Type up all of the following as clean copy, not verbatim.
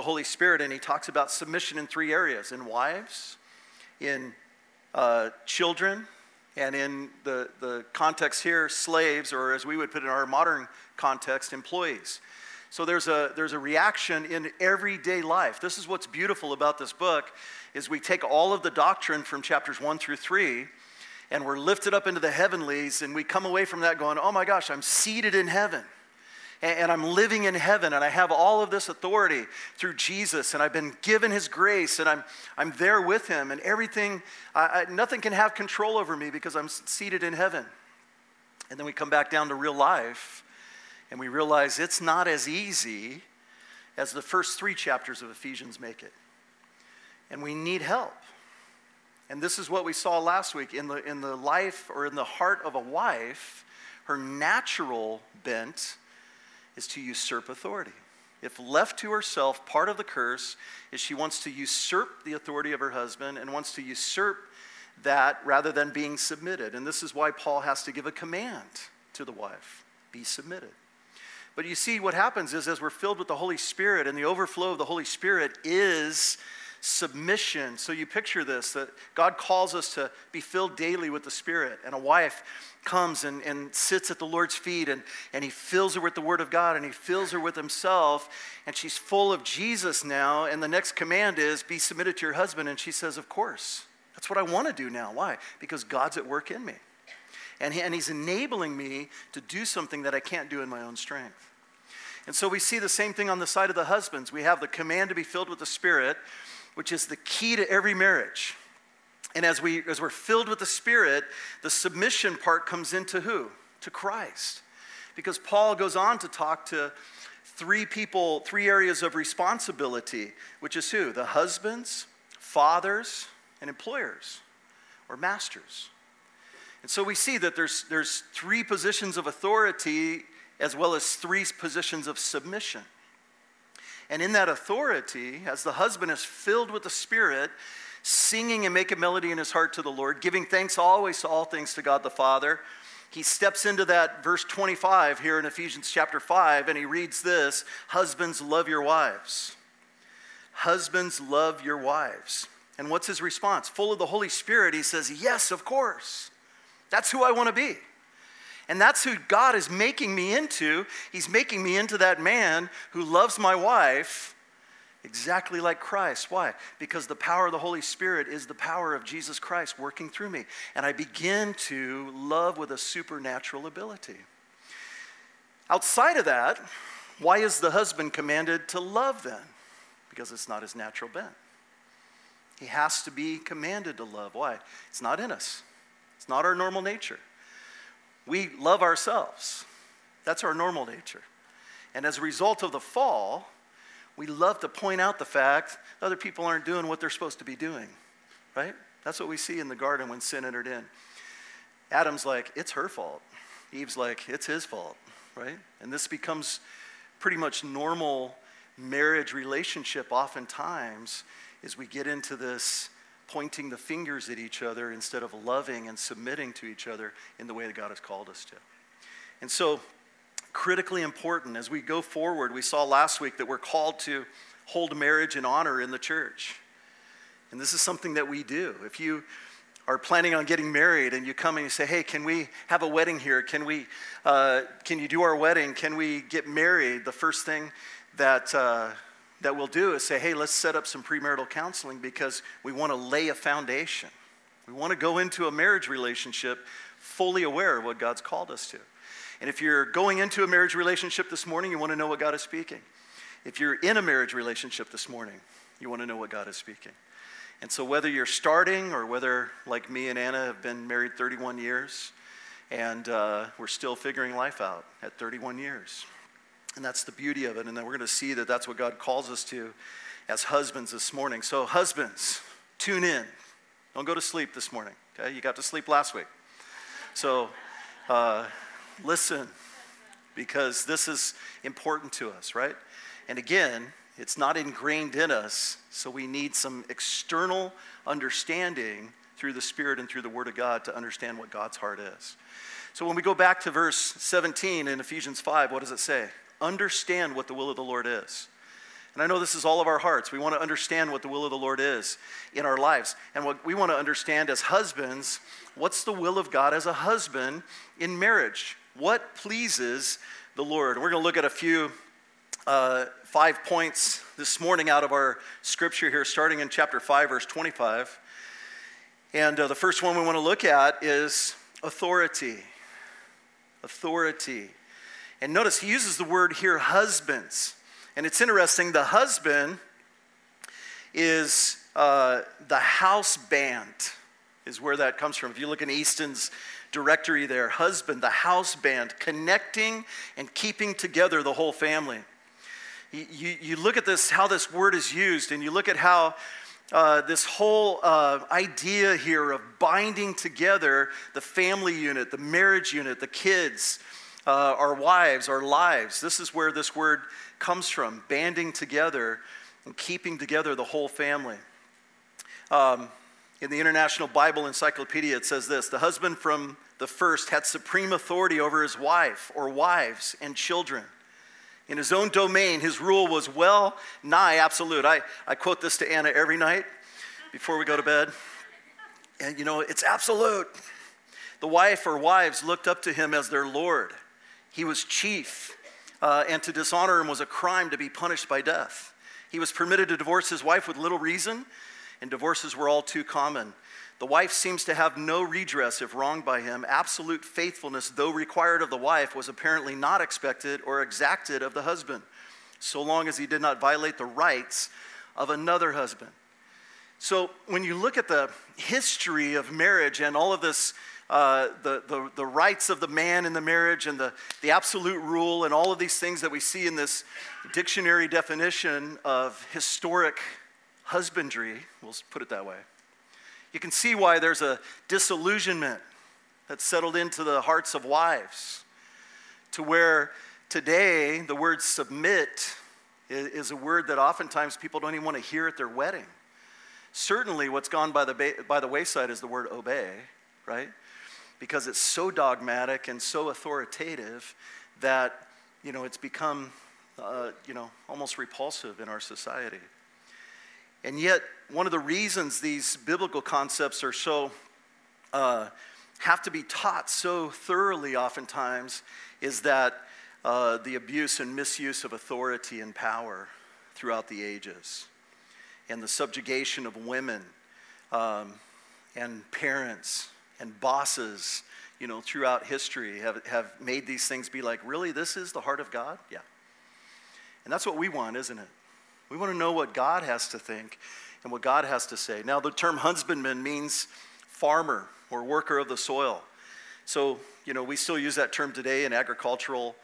Holy Spirit, and he talks about submission in three areas: in wives, in children, and in the context here, slaves, or as we would put in our modern context, employees. So there's a reaction in everyday life. This is what's beautiful about this book, is we take all of the doctrine from chapters 1 through 3, and we're lifted up into the heavenlies, and we come away from that going, oh my gosh, I'm seated in heaven. And I'm living in heaven, and I have all of this authority through Jesus, and I've been given his grace, and I'm there with him, and everything, nothing can have control over me because I'm seated in heaven. And then we come back down to real life, and we realize it's not as easy as the first 3 chapters of Ephesians make it. And we need help. And this is what we saw last week. In the life, or in the heart of a wife, her natural bent is to usurp authority. If left to herself, part of the curse is she wants to usurp the authority of her husband and wants to usurp that rather than being submitted. And this is why Paul has to give a command to the wife: be submitted. But you see, what happens is, as we're filled with the Holy Spirit, and the overflow of the Holy Spirit is submission. So you picture this, that God calls us to be filled daily with the Spirit, and a wife comes and sits at the Lord's feet, and he fills her with the Word of God, and he fills her with himself, and she's full of Jesus now, and the next command is, be submitted to your husband, and she says, of course. That's what I want to do now. Why? Because God's at work in me. And he's enabling me to do something that I can't do in my own strength. And so we see the same thing on the side of the husbands. We have the command to be filled with the Spirit, which is the key to every marriage. And as we're filled with the Spirit, the submission part comes into who? To Christ. Because Paul goes on to talk to 3 areas of responsibility, which is who? The husbands, fathers, and employers, or masters. And so we see that there's 3 positions of authority as well as 3 positions of submission. And in that authority, as the husband is filled with the Spirit, singing and making melody in his heart to the Lord, giving thanks always to all things to God the Father, he steps into that verse 25 here in Ephesians chapter 5, and he reads this: husbands, love your wives. Husbands, love your wives. And what's his response? Full of the Holy Spirit, he says, yes, of course. That's who I want to be. And that's who God is making me into. He's making me into that man who loves my wife exactly like Christ. Why? Because the power of the Holy Spirit is the power of Jesus Christ working through me. And I begin to love with a supernatural ability. Outside of that, why is the husband commanded to love then? Because it's not his natural bent. He has to be commanded to love. Why? It's not in us. It's not our normal nature. We love ourselves. That's our normal nature. And as a result of the fall, we love to point out the fact other people aren't doing what they're supposed to be doing, right? That's what we see in the garden when sin entered in. Adam's like, it's her fault. Eve's like, it's his fault, right? And this becomes pretty much normal marriage relationship oftentimes, as we get into this pointing the fingers at each other instead of loving and submitting to each other in the way that God has called us to. And so, critically important as we go forward, we saw last week that we're called to hold marriage in honor in the church. And this is something that we do. If you are planning on getting married and you come and you say, hey, can we have a wedding here? Can you do our wedding? Can we get married? The first thing that we'll do is say, hey, let's set up some premarital counseling, because we want to lay a foundation. We want to go into a marriage relationship fully aware of what God's called us to. And if you're going into a marriage relationship this morning, you want to know what God is speaking. If you're in a marriage relationship this morning, you want to know what God is speaking. And so whether you're starting, or whether, like me and Anna, have been married 31 years, and we're still figuring life out at 31 years. And that's the beauty of it. And then we're going to see that that's what God calls us to as husbands this morning. So husbands, tune in. Don't go to sleep this morning, okay? You got to sleep last week. So listen, because this is important to us, right? And again, it's not ingrained in us, so we need some external understanding through the Spirit and through the Word of God to understand what God's heart is. So when we go back to verse 17 in Ephesians 5, what does it say? Understand what the will of the Lord is. And I know this is all of our hearts. We want to understand what the will of the Lord is in our lives. And what we want to understand as husbands, what's the will of God as a husband in marriage? What pleases the Lord? We're going to look at a few 5 points this morning out of our scripture here, starting in chapter 5, verse 25. And the first one we want to look at is authority. Authority. And notice he uses the word here, husbands. And it's interesting, the husband is the house band, is where that comes from. If you look in Easton's directory there, husband, the house band, connecting and keeping together the whole family. You look at this, how this word is used, and you look at how this whole idea here of binding together the family unit, the marriage unit, the kids, our wives, our lives. This is where this word comes from, banding together and keeping together the whole family. In the International Bible Encyclopedia, it says this: the husband from the first had supreme authority over his wife or wives and children. In his own domain, his rule was well nigh absolute. I quote this to Anna every night before we go to bed. And you know, it's absolute. The wife or wives looked up to him as their Lord. He was chief, and to dishonor him was a crime to be punished by death. He was permitted to divorce his wife with little reason, and divorces were all too common. The wife seems to have no redress if wronged by him. Absolute faithfulness, though required of the wife, was apparently not expected or exacted of the husband, so long as he did not violate the rights of another husband. So when you look at the history of marriage and all of this, the rights of the man in the marriage and the absolute rule and all of these things that we see in this dictionary definition of historic husbandry, we'll put it that way, you can see why there's a disillusionment that's settled into the hearts of wives, to where today the word submit is a word that oftentimes people don't even want to hear at their wedding. Certainly what's gone by the wayside is the word obey, right? Because it's so dogmatic and so authoritative that, you know, it's become, almost repulsive in our society. And yet, one of the reasons these biblical concepts are so, have to be taught so thoroughly oftentimes is that the abuse and misuse of authority and power throughout the ages, and the subjugation of women and parents and bosses, you know, throughout history have made these things be like, really, this is the heart of God? Yeah. And that's what we want, isn't it? We want to know what God has to think and what God has to say. Now, the term husbandman means farmer or worker of the soil. So, you know, we still use that term today in agricultural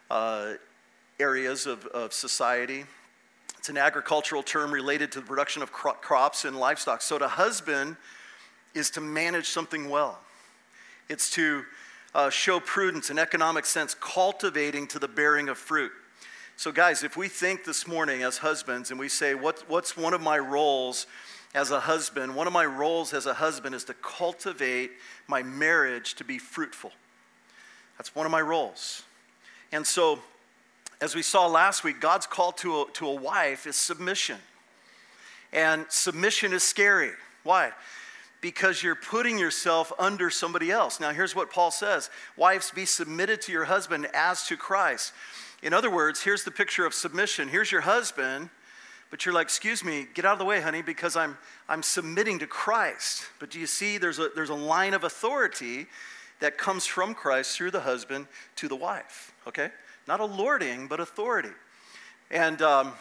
areas of society. It's an agricultural term related to the production of crops and livestock. So to husband is to manage something well. It's to show prudence and economic sense, cultivating to the bearing of fruit. So guys, if we think this morning as husbands and we say, what's one of my roles as a husband? One of my roles as a husband is to cultivate my marriage to be fruitful. That's one of my roles. And so, as we saw last week, God's call to a wife is submission. And submission is scary. Why? Because you're putting yourself under somebody else. Now, here's what Paul says. Wives, be submitted to your husband as to Christ. In other words, here's the picture of submission. Here's your husband, but you're like, excuse me, get out of the way, honey, because I'm submitting to Christ. But do you see, there's a line of authority that comes from Christ through the husband to the wife, okay? Not a lording, but authority. And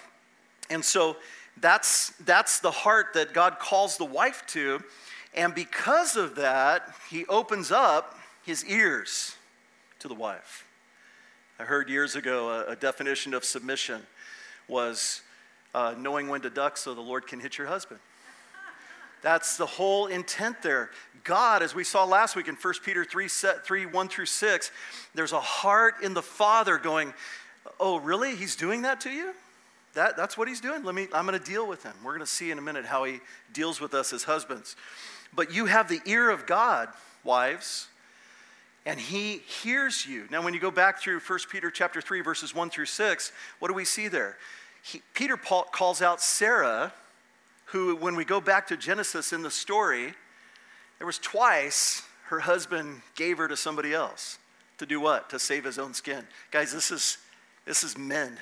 so that's the heart that God calls the wife to. And because of that, he opens up his ears to the wife. I heard years ago a definition of submission was knowing when to duck so the Lord can hit your husband. That's the whole intent there. God, as we saw last week in 1 Peter 3, 1 through 6, there's a heart in the Father going, oh, really? He's doing that to you? That's what he's doing? I'm going to deal with him. We're going to see in a minute how he deals with us as husbands. But you have the ear of God, wives, and he hears you. Now, when you go back through 1 Peter chapter 3, verses 1 through 6, what do we see there? Peter calls out Sarah, who, when we go back to Genesis in the story, there was twice her husband gave her to somebody else. To do what? To save his own skin. Guys, this is men.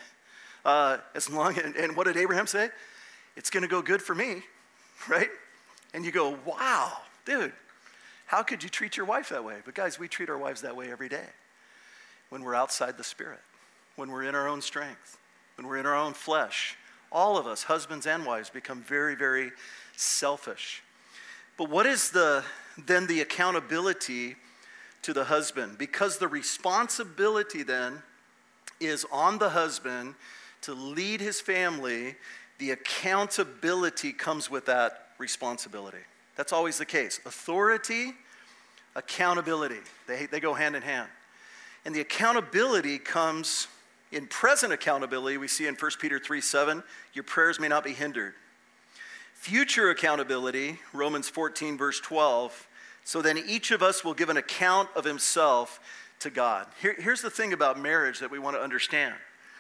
And what did Abraham say? It's going to go good for me, right? And you go, wow, dude, how could you treat your wife that way? But guys, we treat our wives that way every day. When we're outside the Spirit, when we're in our own strength, when we're in our own flesh, all of us, husbands and wives, become very, very selfish. But what is then the accountability to the husband? Because the responsibility then is on the husband to lead his family. The accountability comes with that responsibility. That's always the case. Authority, accountability, they go hand in hand. And the accountability comes in present accountability. We see in 1 Peter 3:7, your prayers may not be hindered. Future accountability, Romans 14, verse 12, so then each of us will give an account of himself to God. Here's the thing about marriage that we want to understand.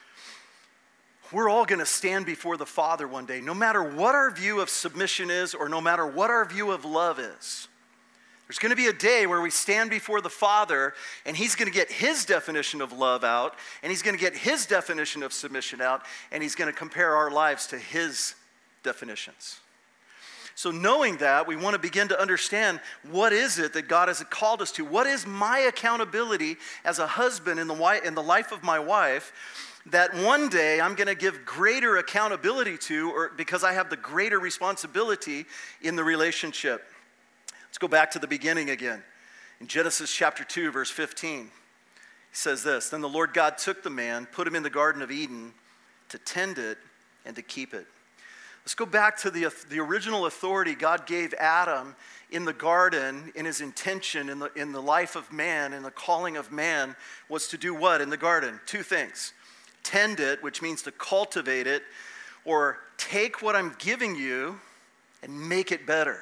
We're all going to stand before the Father one day, no matter what our view of submission is or no matter what our view of love is. There's going to be a day where we stand before the Father and he's going to get his definition of love out and he's going to get his definition of submission out and he's going to compare our lives to his definitions. So knowing that, we want to begin to understand what is it that God has called us to? What is my accountability as a husband in the life of my wife that one day I'm going to give greater accountability to, or because I have the greater responsibility in the relationship? Let's go back to the beginning again. In Genesis chapter 2, verse 15, he says this, then the Lord God took the man, put him in the Garden of Eden to tend it and to keep it. Let's go back to the original authority God gave Adam in the garden, in his intention, in the life of man, in the calling of man, was to do what in the garden? Two things. Tend it, which means to cultivate it, or take what I'm giving you and make it better.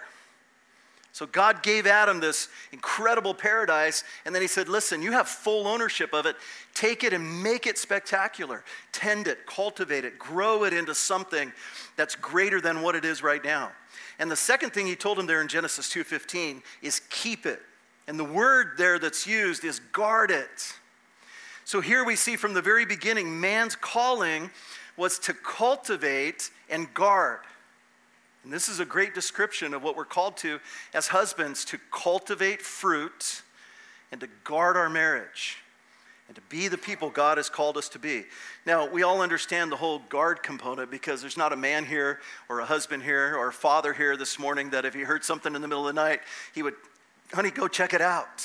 So God gave Adam this incredible paradise, and then he said, listen, you have full ownership of it. Take it and make it spectacular. Tend it, cultivate it, grow it into something that's greater than what it is right now. And the second thing he told him there in Genesis 2:15 is keep it. And the word there that's used is guard it. So here we see from the very beginning, man's calling was to cultivate and guard. And this is a great description of what we're called to as husbands, to cultivate fruit and to guard our marriage and to be the people God has called us to be. Now, we all understand the whole guard component because there's not a man here or a husband here or a father here this morning that if he heard something in the middle of the night, he would, honey, go check it out.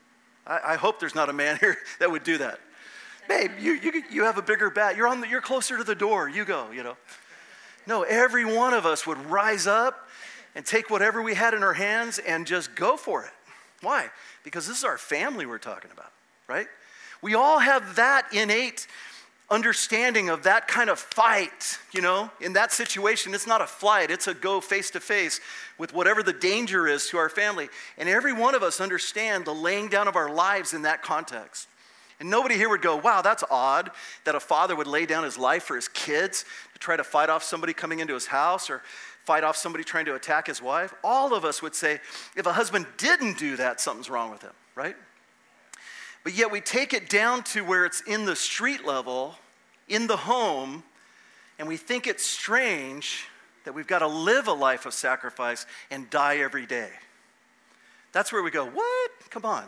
I hope there's not a man here that would do that. Babe, you have a bigger bat. You're closer to the door. You go, No, every one of us would rise up and take whatever we had in our hands and just go for it. Why? Because this is our family we're talking about, right? We all have that innate understanding of that kind of fight, In that situation, it's not a flight. It's a go face-to-face with whatever the danger is to our family. And every one of us understand the laying down of our lives in that context. And nobody here would go, wow, that's odd that a father would lay down his life for his kids to try to fight off somebody coming into his house or fight off somebody trying to attack his wife. All of us would say, if a husband didn't do that, something's wrong with him, right? But yet we take it down to where it's in the street level, in the home, and we think it's strange that we've got to live a life of sacrifice and die every day. That's where we go, what? Come on.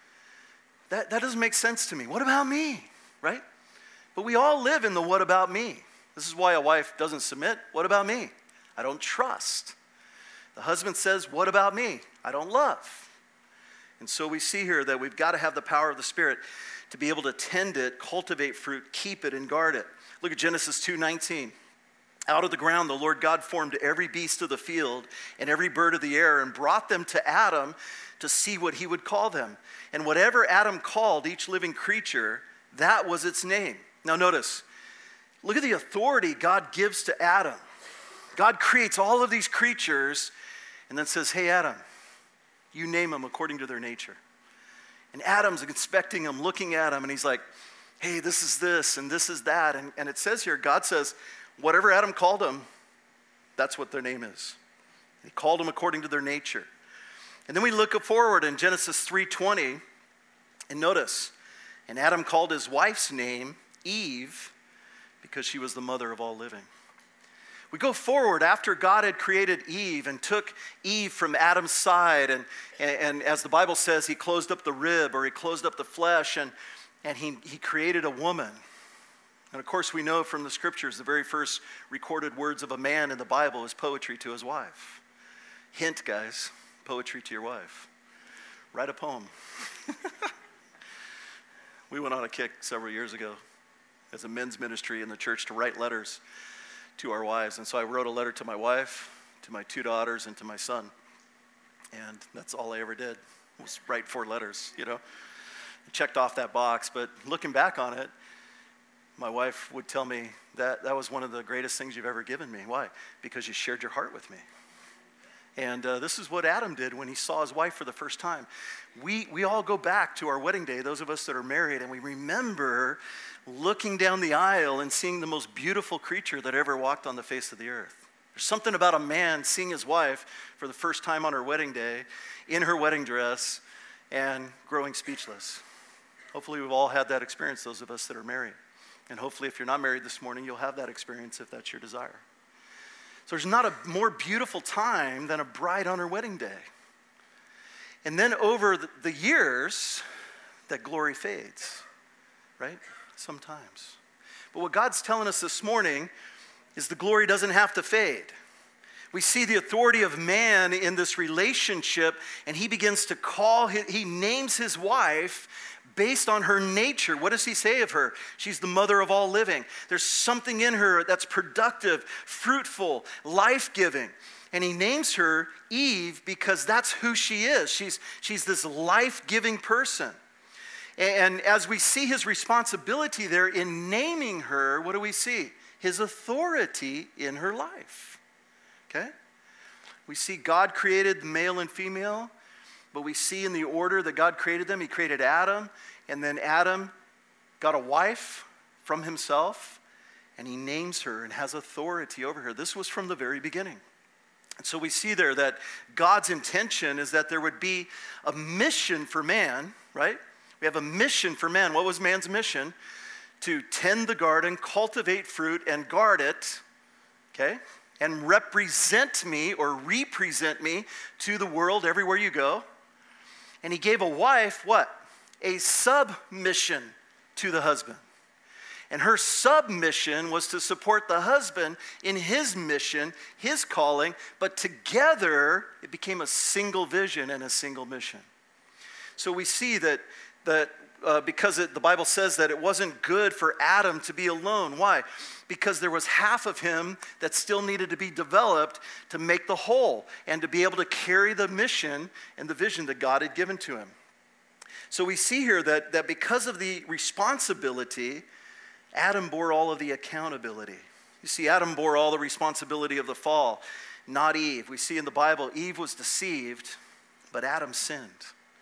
That doesn't make sense to me. What about me, right? But we all live in the what about me. This is why a wife doesn't submit. What about me? I don't trust. The husband says, what about me? I don't love. And so we see here that we've got to have the power of the Spirit to be able to tend it, cultivate fruit, keep it, and guard it. Look at Genesis 2:19. Out of the ground the Lord God formed every beast of the field and every bird of the air and brought them to Adam to see what he would call them. And whatever Adam called each living creature, that was its name. Now notice, look at the authority God gives to Adam. God creates all of these creatures and then says, hey Adam, you name them according to their nature. And Adam's inspecting them, looking at them, and he's like, hey, this is this and this is that. And it says here, God says, whatever Adam called them, that's what their name is. He called them according to their nature. And then we look forward in Genesis 3:20, and notice, and Adam called his wife's name Eve because she was the mother of all living. We go forward after God had created Eve and took Eve from Adam's side, and as the Bible says, he closed up the rib, or he closed up the flesh, and he created a woman. And of course, we know from the scriptures, the very first recorded words of a man in the Bible is poetry to his wife. Hint, guys, poetry to your wife. Write a poem. We went on a kick several years ago as a men's ministry in the church to write letters to our wives. And so I wrote a letter to my wife, to my 2 daughters, and to my son. And that's all I ever did, was write 4 letters, I checked off that box, but looking back on it, my wife would tell me that was one of the greatest things you've ever given me. Why? Because you shared your heart with me. And this is what Adam did when he saw his wife for the first time. We all go back to our wedding day, those of us that are married, and we remember looking down the aisle and seeing the most beautiful creature that ever walked on the face of the earth. There's something about a man seeing his wife for the first time on her wedding day, in her wedding dress, and growing speechless. Hopefully we've all had that experience, those of us that are married. And hopefully if you're not married this morning, you'll have that experience if that's your desire. So there's not a more beautiful time than a bride on her wedding day. And then over the years, that glory fades, right? Sometimes. But what God's telling us this morning is the glory doesn't have to fade. We see the authority of man in this relationship, and he begins to he names his wife based on her nature. What does he say of her? She's the mother of all living. There's something in her that's productive, fruitful, life-giving. And he names her Eve because that's who she is. She's this life-giving person. And as we see his responsibility there in naming her, what do we see? His authority in her life. Okay? We see God created male and female, but we see in the order that God created them, he created Adam, and then Adam got a wife from himself, and he names her and has authority over her. This was from the very beginning. And so we see there that God's intention is that there would be a mission for man, right? We have a mission for man. What was man's mission? To tend the garden, cultivate fruit, and guard it, okay? And represent me or represent me to the world everywhere you go. And he gave a wife, what? A submission to the husband. And her submission was to support the husband in his mission, his calling, but together it became a single vision and a single mission. So we see that because the Bible says that it wasn't good for Adam to be alone. Why? Because there was half of him that still needed to be developed to make the whole and to be able to carry the mission and the vision that God had given to him. So we see here that because of the responsibility, Adam bore all of the accountability. You see, Adam bore all the responsibility of the fall, not Eve. We see in the Bible, Eve was deceived, but Adam sinned.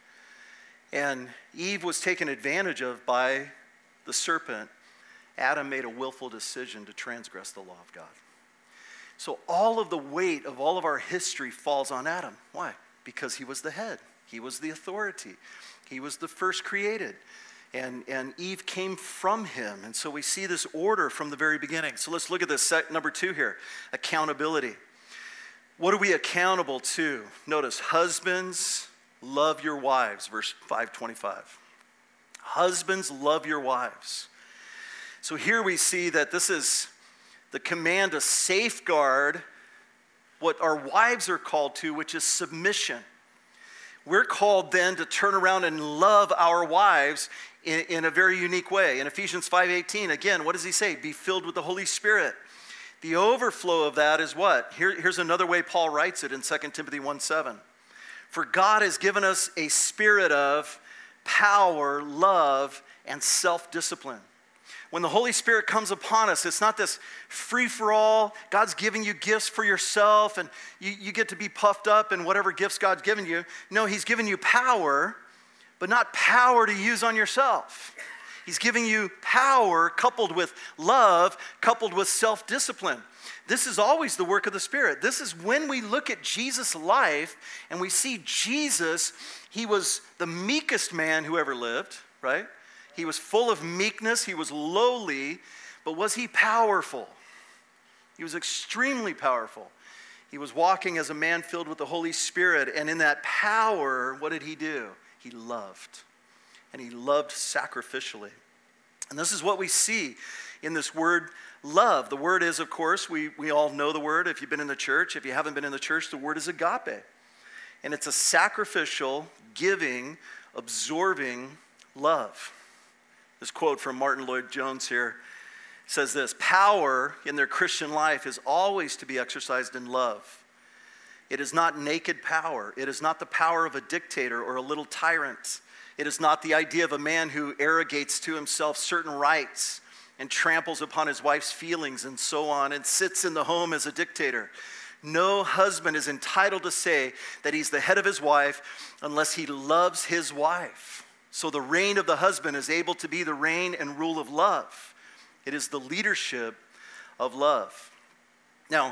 And Eve was taken advantage of by the serpent. Adam made a willful decision to transgress the law of God. So all of the weight of all of our history falls on Adam. Why? Because he was the head. He was the authority. He was the first created. And Eve came from him. And so we see this order from the very beginning. So let's look at this number 2 here. Accountability. What are we accountable to? Notice, husbands, love your wives, verse 525. Husbands, love your wives. So here we see that this is the command to safeguard what our wives are called to, which is submission. We're called then to turn around and love our wives in a very unique way. In Ephesians 5:18, again, what does he say? Be filled with the Holy Spirit. The overflow of that is what? Here's another way Paul writes it in 2 Timothy 1:7. For God has given us a spirit of power, love, and self-discipline. When the Holy Spirit comes upon us, it's not this free-for-all, God's giving you gifts for yourself, and you get to be puffed up in whatever gifts God's given you. No, he's given you power, but not power to use on yourself. He's giving you power coupled with love, coupled with self-discipline. This is always the work of the Spirit. This is when we look at Jesus' life and we see Jesus, he was the meekest man who ever lived, right? He was full of meekness. He was lowly, but was he powerful? He was extremely powerful. He was walking as a man filled with the Holy Spirit, and in that power, what did he do? He loved, and he loved sacrificially. And this is what we see in this word love. The word is, of course, we all know the word if you've been in the church. If you haven't been in the church, the word is agape. And it's a sacrificial, giving, absorbing love. This quote from Martin Lloyd-Jones here says this: power in their Christian life is always to be exercised in love. It is not naked power. It is not the power of a dictator or a little tyrant. It is not the idea of a man who arrogates to himself certain rights and tramples upon his wife's feelings and so on and sits in the home as a dictator. No husband is entitled to say that he's the head of his wife unless he loves his wife. So the reign of the husband is able to be the reign and rule of love. It is the leadership of love. Now,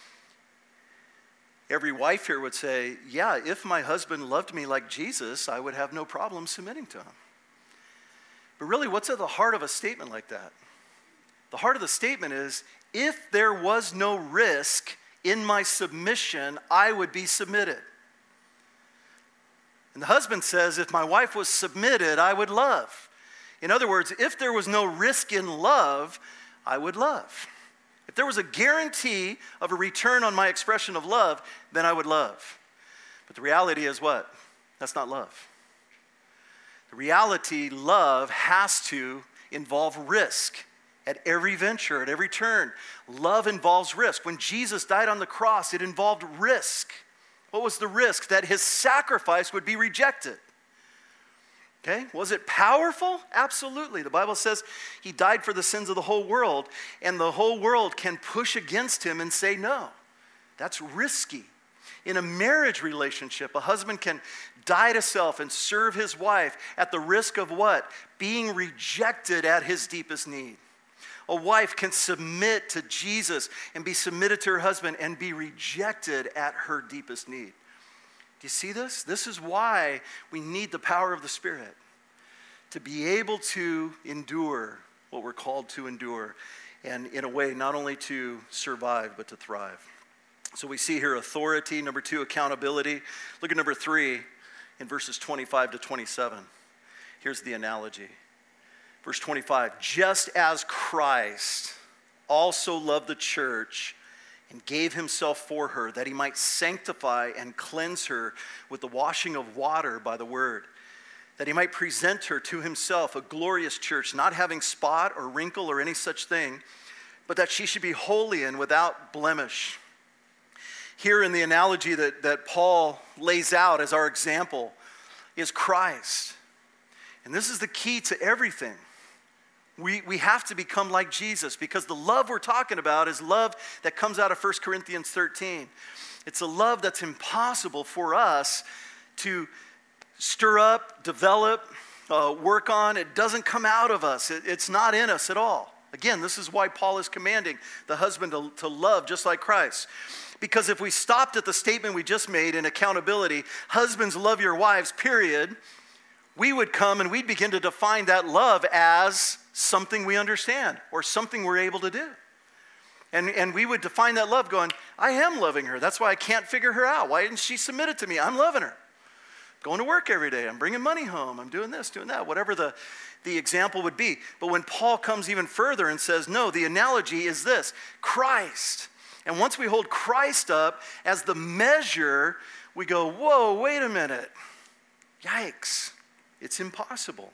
every wife here would say, yeah, if my husband loved me like Jesus, I would have no problem submitting to him. But really, what's at the heart of a statement like that? The heart of the statement is, if there was no risk in my submission, I would be submitted. And the husband says, if my wife was submitted, I would love. In other words, if there was no risk in love, I would love. If there was a guarantee of a return on my expression of love, then I would love. But the reality is what? That's not love. The reality, love has to involve risk at every venture, at every turn. Love involves risk. When Jesus died on the cross, it involved risk. What was the risk? That his sacrifice would be rejected. Okay, was it powerful? Absolutely. The Bible says he died for the sins of the whole world, and the whole world can push against him and say no. That's risky. In a marriage relationship, a husband can die to self and serve his wife at the risk of what? Being rejected at his deepest need. A wife can submit to Jesus and be submitted to her husband and be rejected at her deepest need. Do you see this? This is why we need the power of the Spirit to be able to endure what we're called to endure, and in a way not only to survive but to thrive. So we see here authority. Number 2, accountability. Look at number 3 in verses 25 to 27. Here's the analogy. Verse 25, just as Christ also loved the church and gave himself for her, that he might sanctify and cleanse her with the washing of water by the word, that he might present her to himself a glorious church, not having spot or wrinkle or any such thing, but that she should be holy and without blemish. Here in the analogy that Paul lays out as our example is Christ. And this is the key to everything. We have to become like Jesus, because the love we're talking about is love that comes out of 1 Corinthians 13. It's a love that's impossible for us to stir up, develop, work on. It doesn't come out of us. It's not in us at all. Again, this is why Paul is commanding the husband to love just like Christ. Because if we stopped at the statement we just made in accountability, husbands love your wives, period, we would come and we'd begin to define that love as something we understand or something we're able to do. And we would define that love going, I am loving her. That's why I can't figure her out. Why didn't she submit it to me? I'm loving her. Going to work every day. I'm bringing money home. I'm doing this, doing that, whatever the example would be. But when Paul comes even further and says, no, the analogy is this, Christ. And once we hold Christ up as the measure, we go, whoa, wait a minute. Yikes. It's impossible.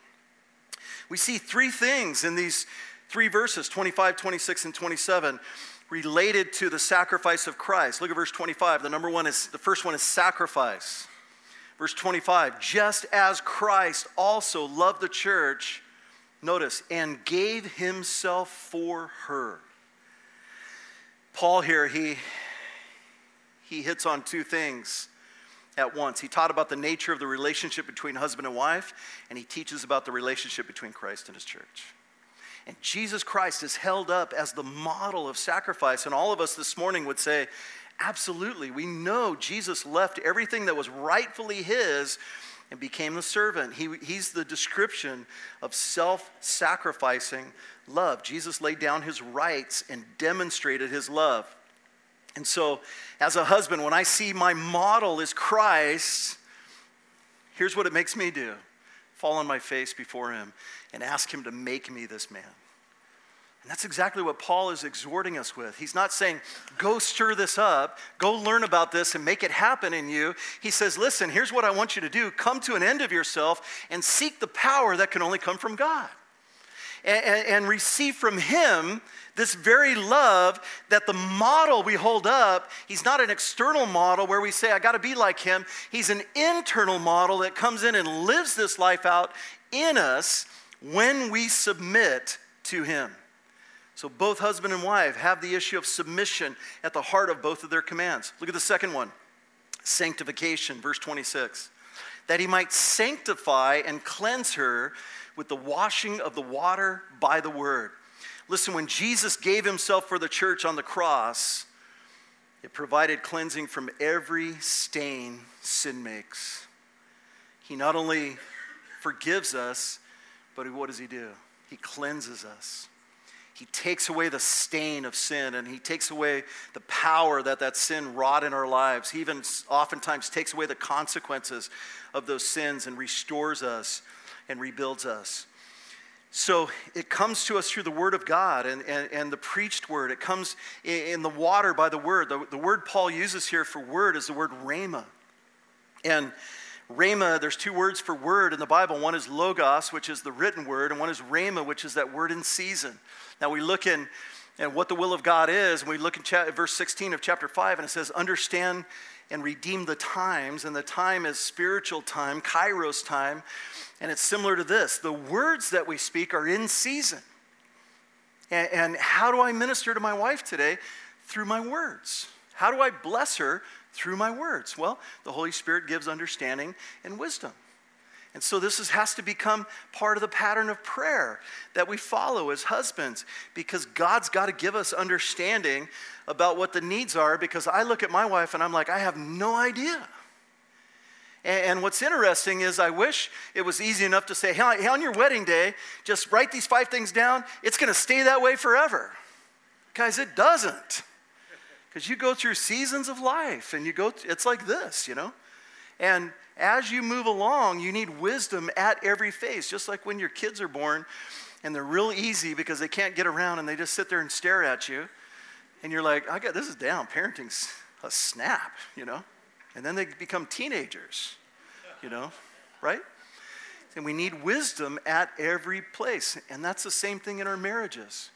We see 3 things in these 3 verses, 25, 26, and 27, related to the sacrifice of Christ. Look at verse 25. The first one is sacrifice. Verse 25, just as Christ also loved the church, notice, and gave himself for her. Paul here, he hits on 2 things. at once. He taught about the nature of the relationship between husband and wife, and he teaches about the relationship between Christ and his church. And Jesus Christ is held up as the model of sacrifice. And all of us this morning would say, absolutely, we know Jesus left everything that was rightfully his and became the servant. He's the description of self-sacrificing love. Jesus laid down his rights and demonstrated his love. And so, as a husband, when I see my model is Christ, here's what it makes me do. Fall on my face before him and ask him to make me this man. And that's exactly what Paul is exhorting us with. He's not saying, go stir this up, go learn about this and make it happen in you. He says, listen, here's what I want you to do. Come to an end of yourself and seek the power that can only come from God. And receive from him this very love that the model we hold up, he's not an external model where we say, I got to be like him. He's an internal model that comes in and lives this life out in us when we submit to him. So both husband and wife have the issue of submission at the heart of both of their commands. Look at the second one, sanctification, verse 26. That he might sanctify and cleanse her with the washing of the water by the word. Listen, when Jesus gave himself for the church on the cross, it provided cleansing from every stain sin makes. He not only forgives us, but what does he do? He cleanses us. He takes away the stain of sin, and he takes away the power that sin wrought in our lives. He even oftentimes takes away the consequences of those sins and restores us and rebuilds us. So it comes to us through the word of God and the preached word. It comes in the water by the word. The word Paul uses here for word is the word rhema. And rhema, there's two words for word in the Bible. One is logos, which is the written word, and one is rhema, which is that word in season. Now we look in what the will of God is, and we look in verse 16 of chapter 5, and it says, understand and redeem the times, and the time is spiritual time, kairos time, and it's similar to this. The words that we speak are in season. And how do I minister to my wife today? Through my words. How do I bless her? Through my words. Well, the Holy Spirit gives understanding and wisdom. And so this has to become part of the pattern of prayer that we follow as husbands, because God's got to give us understanding about what the needs are, because I look at my wife and I'm like, I have no idea. And what's interesting is I wish it was easy enough to say, hey, on your wedding day, just write these 5 things down. It's going to stay that way forever. Guys, it doesn't. Because you go through seasons of life, and it's like this, you know. And as you move along, you need wisdom at every phase. Just like when your kids are born, and they're real easy because they can't get around, and they just sit there and stare at you. And you're like, this is down. Parenting's a snap, you know. And then they become teenagers, you know, right? And we need wisdom at every place. And that's the same thing in our marriages.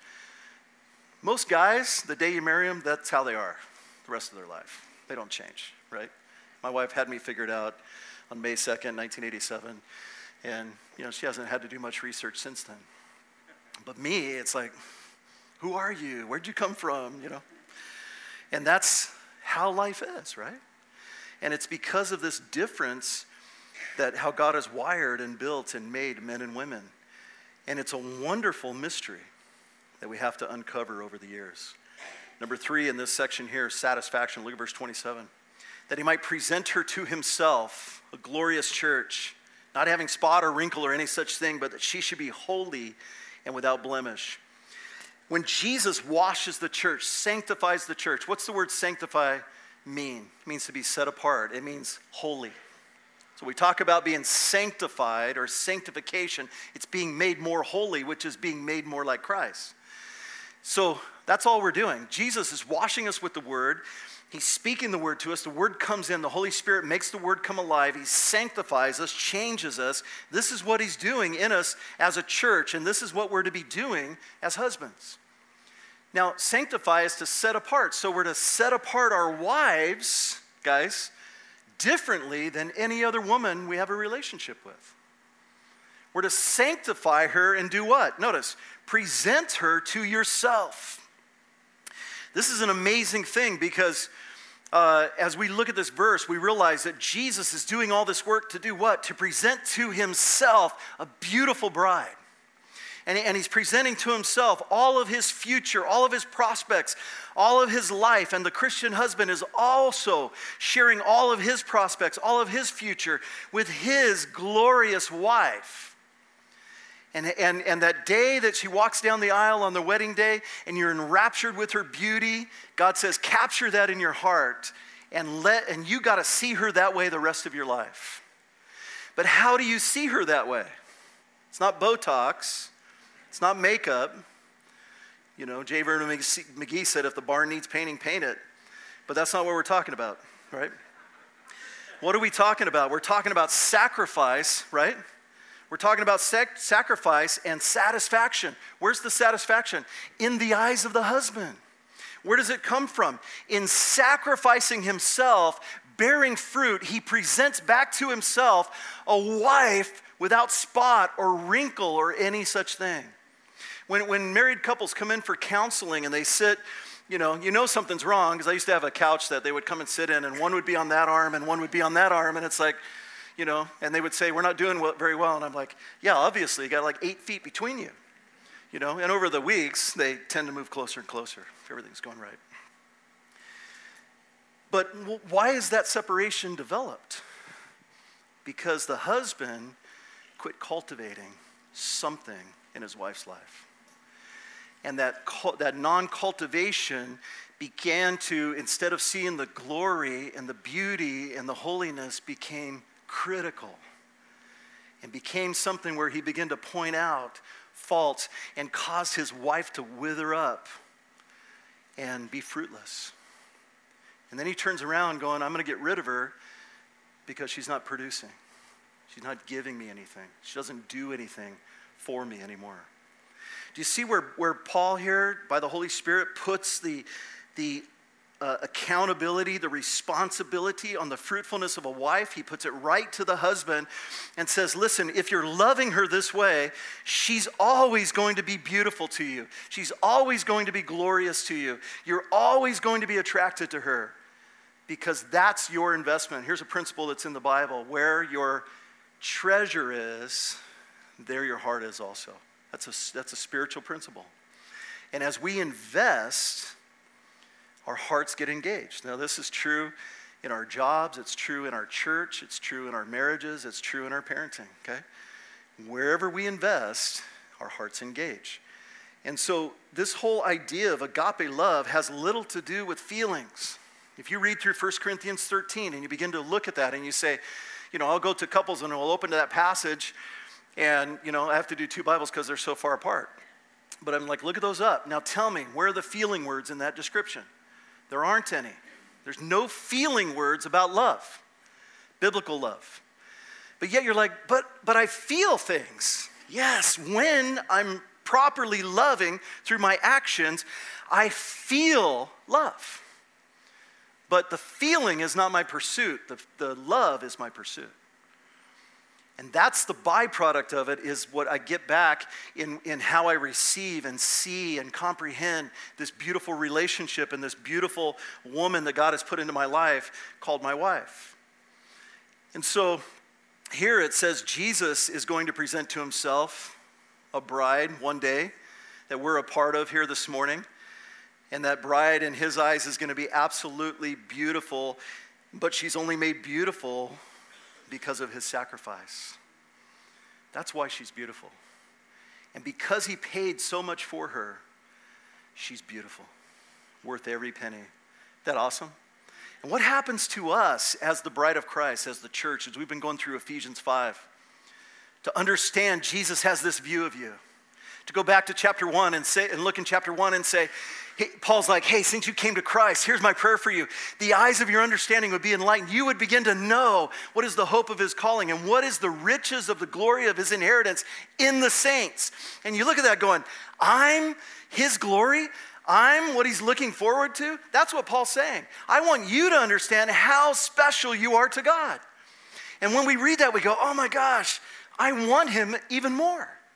Most guys, the day you marry them, that's how they are the rest of their life. They don't change, right? My wife had me figured out on May 2nd, 1987. And, you know, she hasn't had to do much research since then. But me, it's like, who are you? Where'd you come from, you know? And that's how life is, right? And it's because of this difference that how God has wired and built and made men and women. And it's a wonderful mystery that we have to uncover over the years. Number 3 in this section here, satisfaction. Look at verse 27. That he might present her to himself, a glorious church, not having spot or wrinkle or any such thing, but that she should be holy and without blemish. When Jesus washes the church, sanctifies the church, what's the word sanctify mean? It means to be set apart. It means holy. So we talk about being sanctified or sanctification. It's being made more holy, which is being made more like Christ. So that's all we're doing. Jesus is washing us with the word. He's speaking the word to us. The word comes in. The Holy Spirit makes the word come alive. He sanctifies us, changes us. This is what he's doing in us as a church, and this is what we're to be doing as husbands. Now, sanctify is to set apart. So we're to set apart our wives, guys, differently than any other woman we have a relationship with. We're to sanctify her and do what? Notice, present her to yourself. This is an amazing thing because as we look at this verse, we realize that Jesus is doing all this work to do what? To present to himself a beautiful bride. And he's presenting to himself all of his future, all of his prospects, all of his life. And the Christian husband is also sharing all of his prospects, all of his future with his glorious wife. And that day that she walks down the aisle on the wedding day and you're enraptured with her beauty, God says, capture that in your heart and you got to see her that way the rest of your life. But how do you see her that way? It's not Botox. It's not makeup. You know, J. Vernon McGee said, if the barn needs painting, paint it. But that's not what we're talking about, right? What are we talking about? We're talking about sacrifice, right? We're talking about sacrifice and satisfaction. Where's the satisfaction? In the eyes of the husband. Where does it come from? In sacrificing himself, bearing fruit, he presents back to himself a wife without spot or wrinkle or any such thing. When married couples come in for counseling and they sit, you know something's wrong, because I used to have a couch that they would come and sit in, and one would be on that arm and one would be on that arm, and it's like, and they would say, we're not doing very well. And I'm like, yeah, obviously, you got like 8 feet between you, and over the weeks, they tend to move closer and closer if everything's going right. But why is that separation developed? Because the husband quit cultivating something in his wife's life. And that non-cultivation began to, instead of seeing the glory and the beauty and the holiness, became critical and became something where he began to point out faults and caused his wife to wither up and be fruitless. And then he turns around going, I'm going to get rid of her because she's not producing. She's not giving me anything. She doesn't do anything for me anymore. Do you see where Paul here, by the Holy Spirit, puts the accountability, the responsibility on the fruitfulness of a wife? He puts it right to the husband and says, listen, if you're loving her this way, she's always going to be beautiful to you. She's always going to be glorious to you. You're always going to be attracted to her because that's your investment. Here's a principle that's in the Bible. Where your treasure is, there your heart is also. That's a spiritual principle. And as we invest, our hearts get engaged. Now, this is true in our jobs. It's true in our church. It's true in our marriages. It's true in our parenting, okay? Wherever we invest, our hearts engage. And so this whole idea of agape love has little to do with feelings. If you read through 1 Corinthians 13 and you begin to look at that and you say, I'll go to couples and we'll open to that passage and, I have to do 2 Bibles because they're so far apart. But I'm like, look at those up. Now tell me, where are the feeling words in that description? There aren't any. There's no feeling words about love, biblical love. But yet you're like, but I feel things. Yes, when I'm properly loving through my actions, I feel love. But the feeling is not my pursuit. The love is my pursuit. And that's the byproduct of it, is what I get back in how I receive and see and comprehend this beautiful relationship and this beautiful woman that God has put into my life called my wife. And so here it says Jesus is going to present to himself a bride one day that we're a part of here this morning. And that bride in his eyes is going to be absolutely beautiful, but she's only made beautiful because of his sacrifice. That's why she's beautiful. And because he paid so much for her, she's beautiful, worth every penny. Isn't that awesome? And what happens to us as the bride of Christ, as the church, as we've been going through Ephesians 5, to understand Jesus has this view of you? To go back to chapter 1 and look in chapter 1 and say, Paul's like, hey, since you came to Christ, here's my prayer for you. The eyes of your understanding would be enlightened. You would begin to know what is the hope of his calling and what is the riches of the glory of his inheritance in the saints. And you look at that going, I'm his glory? I'm what he's looking forward to? That's what Paul's saying. I want you to understand how special you are to God. And when we read that, we go, oh my gosh, I want him even more.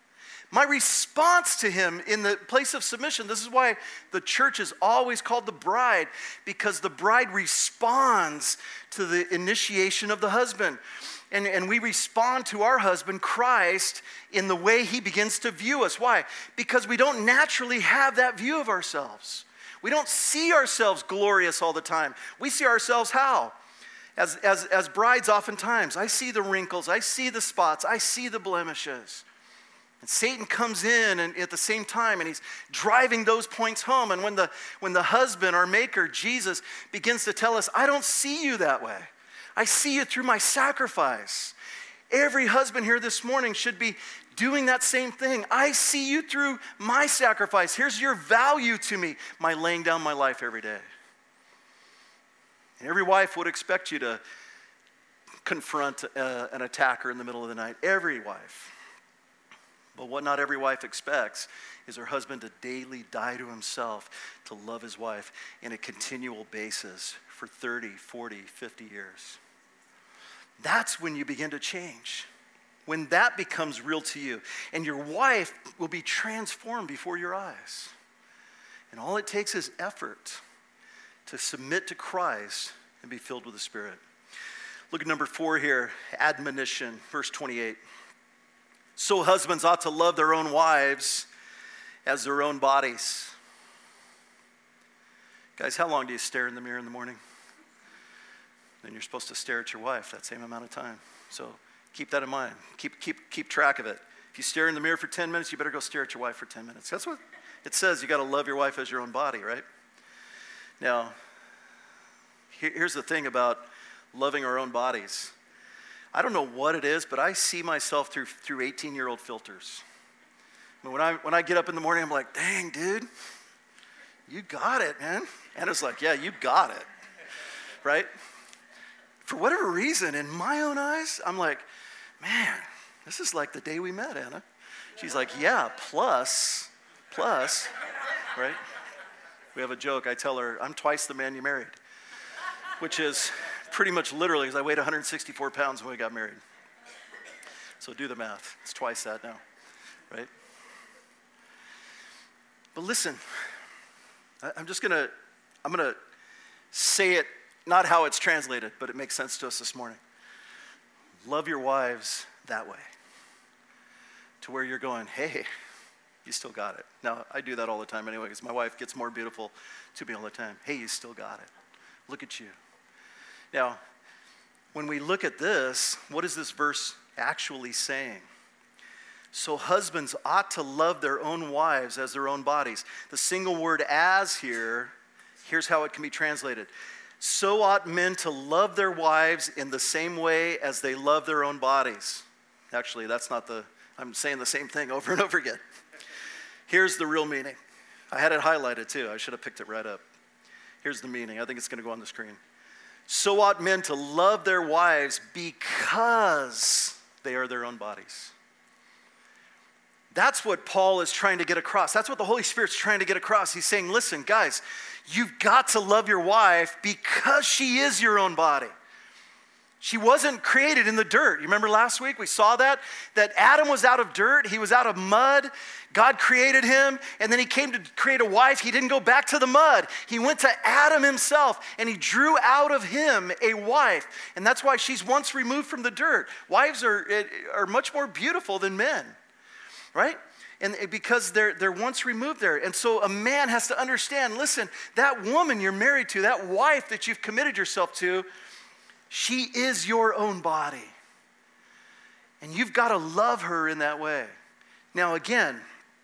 My response to him in the place of submission, this is why the church is always called the bride, because the bride responds to the initiation of the husband. And we respond to our husband, Christ, in the way he begins to view us. Why? Because we don't naturally have that view of ourselves. We don't see ourselves glorious all the time. We see ourselves how? As brides oftentimes. I see the wrinkles, I see the spots, I see the blemishes. And Satan comes in and at the same time, and he's driving those points home. And when the husband, our maker, Jesus, begins to tell us, I don't see you that way. I see you through my sacrifice. Every husband here this morning should be doing that same thing. I see you through my sacrifice. Here's your value to me, my laying down my life every day. And every wife would expect you to confront an attacker in the middle of the night. Every wife. But what not every wife expects is her husband to daily die to himself to love his wife in a continual basis for 30, 40, 50 years. That's when you begin to change. When that becomes real to you. And your wife will be transformed before your eyes. And all it takes is effort to submit to Christ and be filled with the Spirit. Look at number 4 here, admonition, verse 28. So husbands ought to love their own wives as their own bodies. Guys, how long do you stare in the mirror in the morning? Then you're supposed to stare at your wife that same amount of time. So keep that in mind. Keep track of it. If you stare in the mirror for 10 minutes, you better go stare at your wife for 10 minutes. That's what it says. You got to love your wife as your own body, right? Now, here's the thing about loving our own bodies. I don't know what it is, but I see myself through 18-year-old filters. When I get up in the morning, I'm like, dang, dude, you got it, man. Anna's like, yeah, you got it, right? For whatever reason, in my own eyes, I'm like, man, this is like the day we met, Anna. She's like, yeah, plus, right? We have a joke. I tell her, I'm twice the man you married, which is pretty much literally, because I weighed 164 pounds when we got married. So do the math. It's twice that now, right? But listen, I'm going to say it, not how it's translated, but it makes sense to us this morning. Love your wives that way, to where you're going, hey, you still got it. Now, I do that all the time anyway, because my wife gets more beautiful to me all the time. Hey, you still got it. Look at you. Now, when we look at this, what is this verse actually saying? So husbands ought to love their own wives as their own bodies. The single word as here, here's how it can be translated. So ought men to love their wives in the same way as they love their own bodies. Actually, I'm saying the same thing over and over again. Here's the real meaning. I had it highlighted too. I should have picked it right up. Here's the meaning. I think it's going to go on the screen. So ought men to love their wives because they are their own bodies. That's what Paul is trying to get across. That's what the Holy Spirit's trying to get across. He's saying, listen, guys, you've got to love your wife because she is your own body. She wasn't created in the dirt. You remember last week we saw that Adam was out of dirt. He was out of mud. God created him, and then he came to create a wife. He didn't go back to the mud. He went to Adam himself, and he drew out of him a wife. And that's why she's once removed from the dirt. Wives are much more beautiful than men, right? And because they're once removed there. And so a man has to understand, listen, that woman you're married to, that wife that you've committed yourself to, she is your own body. And you've got to love her in that way. Now again,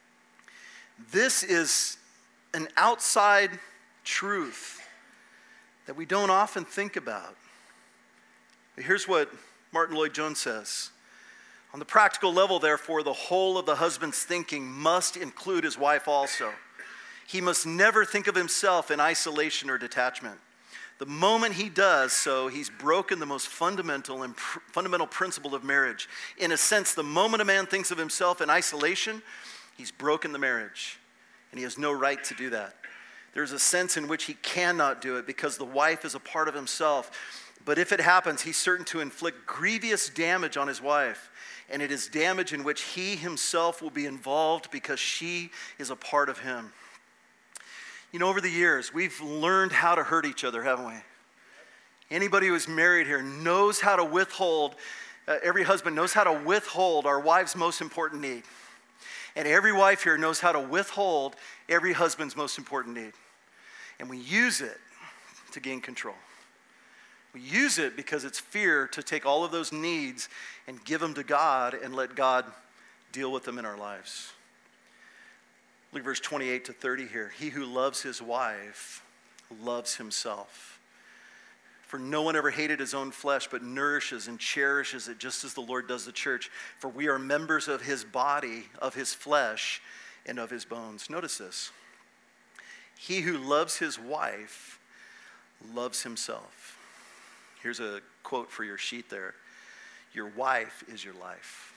this is an outside truth that we don't often think about. But here's what Martin Lloyd-Jones says. On the practical level, therefore, the whole of the husband's thinking must include his wife also. He must never think of himself in isolation or detachment. The moment he does so, he's broken the most fundamental principle of marriage. In a sense, the moment a man thinks of himself in isolation, he's broken the marriage, and he has no right to do that. There's a sense in which he cannot do it because the wife is a part of himself. But if it happens, he's certain to inflict grievous damage on his wife, and it is damage in which he himself will be involved because she is a part of him. You know, over the years, we've learned how to hurt each other, haven't we? Anybody who's married here knows how to withhold, every husband knows how to withhold our wife's most important need. And every wife here knows how to withhold every husband's most important need. And we use it to gain control. We use it because it's fear to take all of those needs and give them to God and let God deal with them in our lives. Look at verse 28 to 30 here. He who loves his wife loves himself. For no one ever hated his own flesh, but nourishes and cherishes it just as the Lord does the church. For we are members of his body, of his flesh, and of his bones. Notice this. He who loves his wife loves himself. Here's a quote for your sheet there. Your wife is your life.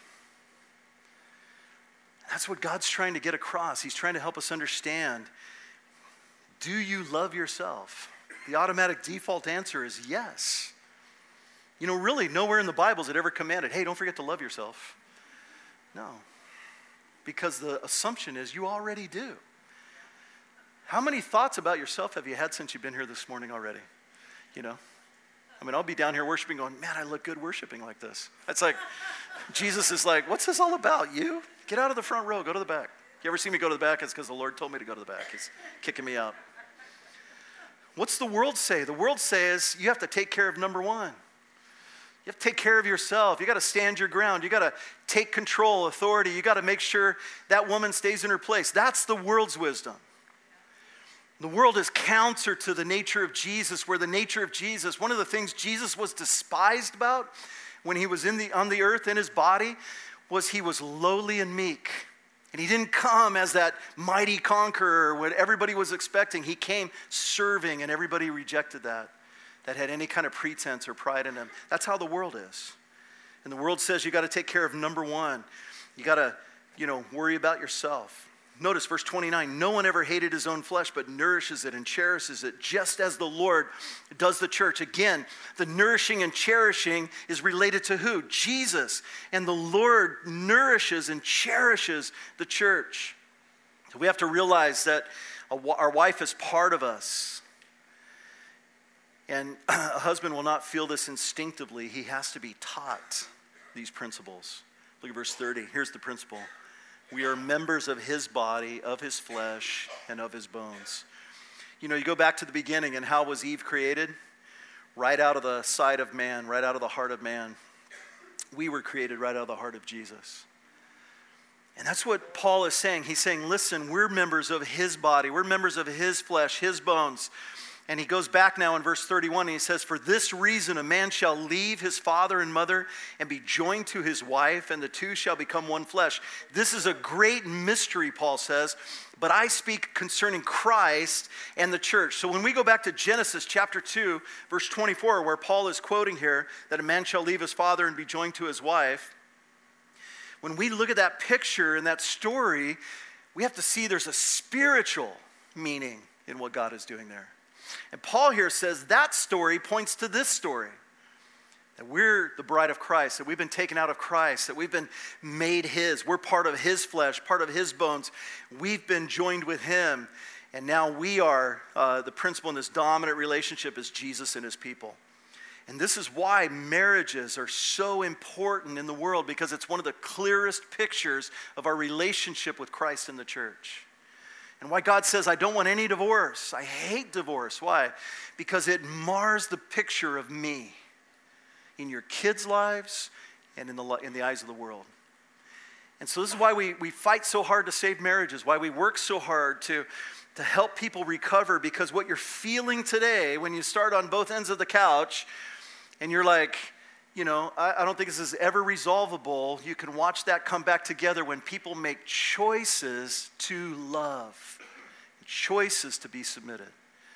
That's what God's trying to get across. He's trying to help us understand. Do you love yourself? The automatic default answer is yes. You know, really, nowhere in the Bible is it ever commanded, hey, don't forget to love yourself. No. Because the assumption is you already do. How many thoughts about yourself have you had since you've been here this morning already? You know? I mean, I'll be down here worshiping going, man, I look good worshiping like this. It's like, Jesus is like, what's this all about? You? Get out of the front row, go to the back. You ever see me go to the back? It's because the Lord told me to go to the back. He's kicking me out. What's the world say? The world says you have to take care of number one. You have to take care of yourself. You got to stand your ground. You got to take control, authority. You got to make sure that woman stays in her place. That's the world's wisdom. The world is counter to the nature of Jesus, where the nature of Jesus, one of the things Jesus was despised about when he was on the earth in his body, was he was lowly and meek. And he didn't come as that mighty conqueror, what everybody was expecting. He came serving, and everybody rejected that had any kind of pretense or pride in him. That's how the world is. And the world says you got to take care of number one. You got to, worry about yourself. Notice verse 29, no one ever hated his own flesh, but nourishes it and cherishes it, just as the Lord does the church. Again, the nourishing and cherishing is related to who? Jesus. And the Lord nourishes and cherishes the church. So we have to realize that our wife is part of us. And a husband will not feel this instinctively. He has to be taught these principles. Look at verse 30. Here's the principle. We are members of his body, of his flesh, and of his bones. You go back to the beginning, and how was Eve created? Right out of the side of man, right out of the heart of man. We were created right out of the heart of Jesus. And that's what Paul is saying. He's saying, listen, we're members of his body. We're members of his flesh, his bones. And he goes back now in verse 31, and he says, for this reason a man shall leave his father and mother and be joined to his wife, and the two shall become one flesh. This is a great mystery, Paul says, but I speak concerning Christ and the church. So when we go back to Genesis chapter 2, verse 24, where Paul is quoting here that a man shall leave his father and be joined to his wife, when we look at that picture and that story, we have to see there's a spiritual meaning in what God is doing there. And Paul here says that story points to this story. That we're the bride of Christ, that we've been taken out of Christ, that we've been made his. We're part of his flesh, part of his bones. We've been joined with him. And now we are, the principal in this dominant relationship is Jesus and his people. And this is why marriages are so important in the world, because it's one of the clearest pictures of our relationship with Christ and the church. And why God says, I don't want any divorce. I hate divorce. Why? Because it mars the picture of me in your kids' lives and in the eyes of the world. And so this is why we fight so hard to save marriages, why we work so hard to help people recover, because what you're feeling today when you start on both ends of the couch and you're like, I don't think this is ever resolvable. You can watch that come back together when people make choices to love, choices to be submitted.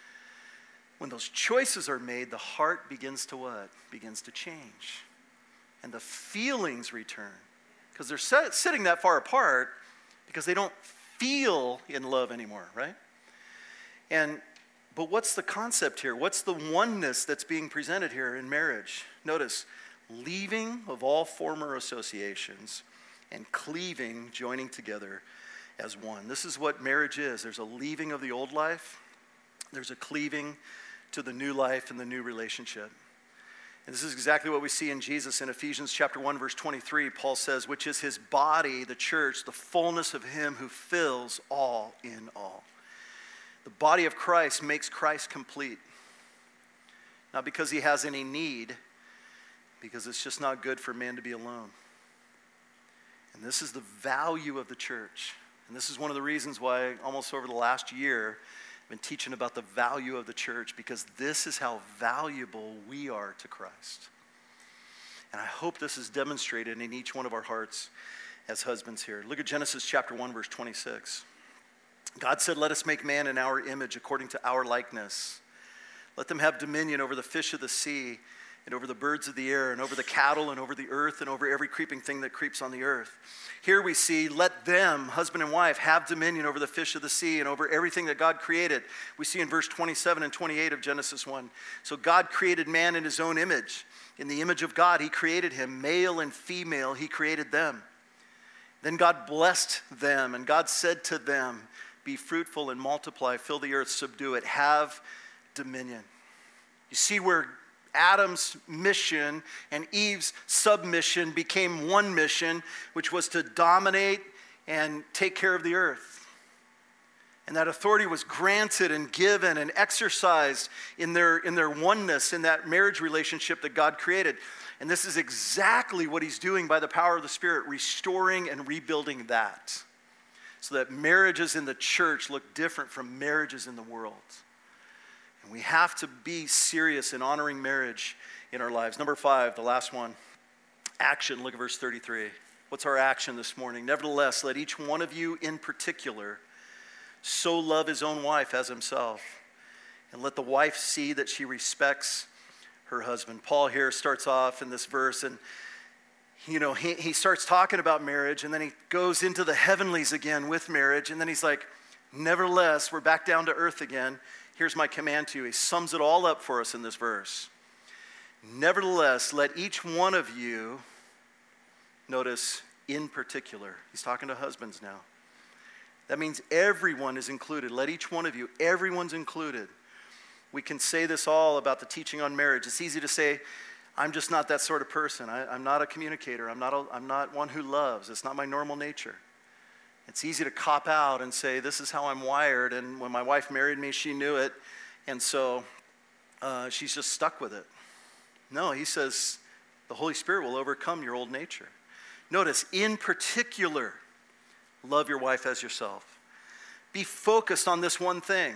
When those choices are made, the heart begins to what? Begins to change. And the feelings return. Because they're sitting that far apart because they don't feel in love anymore, right? And But what's the concept here? What's the oneness that's being presented here in marriage? Notice, leaving of all former associations and cleaving, joining together as one. This is what marriage is. There's a leaving of the old life. There's a cleaving to the new life and the new relationship. And this is exactly what we see in Jesus in Ephesians chapter 1, verse 23. Paul says, which is his body, the church, the fullness of him who fills all in all. The body of Christ makes Christ complete. Not because he has any need, because it's just not good for man to be alone. And this is the value of the church. And this is one of the reasons why almost over the last year, I've been teaching about the value of the church, because this is how valuable we are to Christ. And I hope this is demonstrated in each one of our hearts as husbands here. Look at Genesis chapter 1, verse 26. God said, let us make man in our image according to our likeness. Let them have dominion over the fish of the sea and over the birds of the air and over the cattle and over the earth and over every creeping thing that creeps on the earth. Here we see, let them, husband and wife, have dominion over the fish of the sea and over everything that God created. We see in verse 27 and 28 of Genesis 1. So God created man in his own image. In the image of God, he created him. Male and female, he created them. Then God blessed them, and God said to them, be fruitful and multiply, fill the earth, subdue it, have dominion. You see where Adam's mission and Eve's submission became one mission, which was to dominate and take care of the earth. And that authority was granted and given and exercised in their oneness, in that marriage relationship that God created. And this is exactly what he's doing by the power of the Spirit, restoring and rebuilding that, so that marriages in the church look different from marriages in the world. And we have to be serious in honoring marriage in our lives. Number 5, the last one, action. Look at verse 33. What's our action this morning? Nevertheless, let each one of you in particular so love his own wife as himself, and let the wife see that she respects her husband. Paul here starts off in this verse, and he starts talking about marriage, and then he goes into the heavenlies again with marriage, and then he's like, nevertheless, we're back down to earth again. Here's my command to you. He sums it all up for us in this verse. Nevertheless, let each one of you, notice, in particular. He's talking to husbands now. That means everyone is included. Let each one of you, everyone's included. We can say this all about the teaching on marriage. It's easy to say, I'm just not that sort of person. I'm not a communicator. I'm not one who loves. It's not my normal nature. It's easy to cop out and say, this is how I'm wired, and when my wife married me, she knew it, and so she's just stuck with it. No, he says the Holy Spirit will overcome your old nature. Notice, in particular, love your wife as yourself. Be focused on this one thing.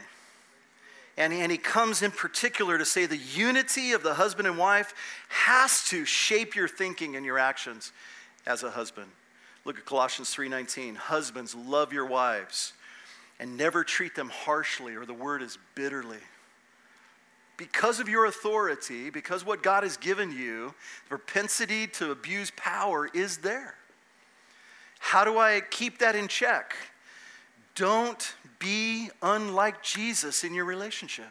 And he comes in particular to say the unity of the husband and wife has to shape your thinking and your actions as a husband. Look at Colossians 3:19. Husbands, love your wives and never treat them harshly, or the word is bitterly. Because of your authority, because what God has given you, the propensity to abuse power is there. How do I keep that in check? Don't be unlike Jesus in your relationship.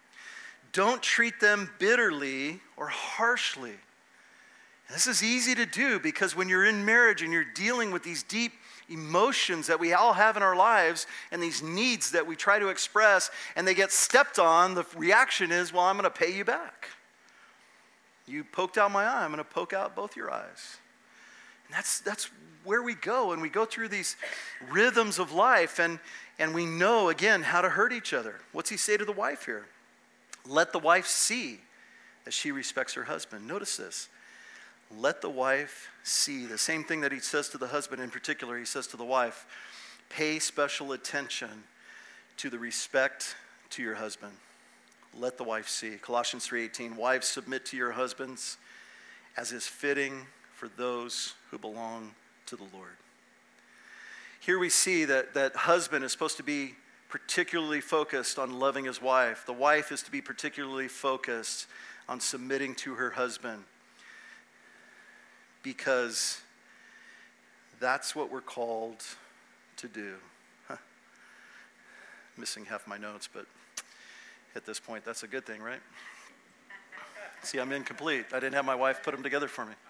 Don't treat them bitterly or harshly. This is easy to do because when you're in marriage and you're dealing with these deep emotions that we all have in our lives and these needs that we try to express and they get stepped on, the reaction is, well, I'm going to pay you back. You poked out my eye, I'm going to poke out both your eyes. And that's where we go, and we go through these rhythms of life, and we know, again, how to hurt each other. What's he say to the wife here? Let the wife see that she respects her husband. Notice this. Let the wife see. The same thing that he says to the husband in particular, he says to the wife, pay special attention to the respect to your husband. Let the wife see. Colossians 3:18, wives, submit to your husbands as is fitting for those who belong to the Lord. Here we see that husband is supposed to be particularly focused on loving his wife. The wife is to be particularly focused on submitting to her husband, because that's what we're called to do. Missing half my notes, but at this point. That's a good thing, right? See, I'm incomplete. I didn't have my wife put them together for me.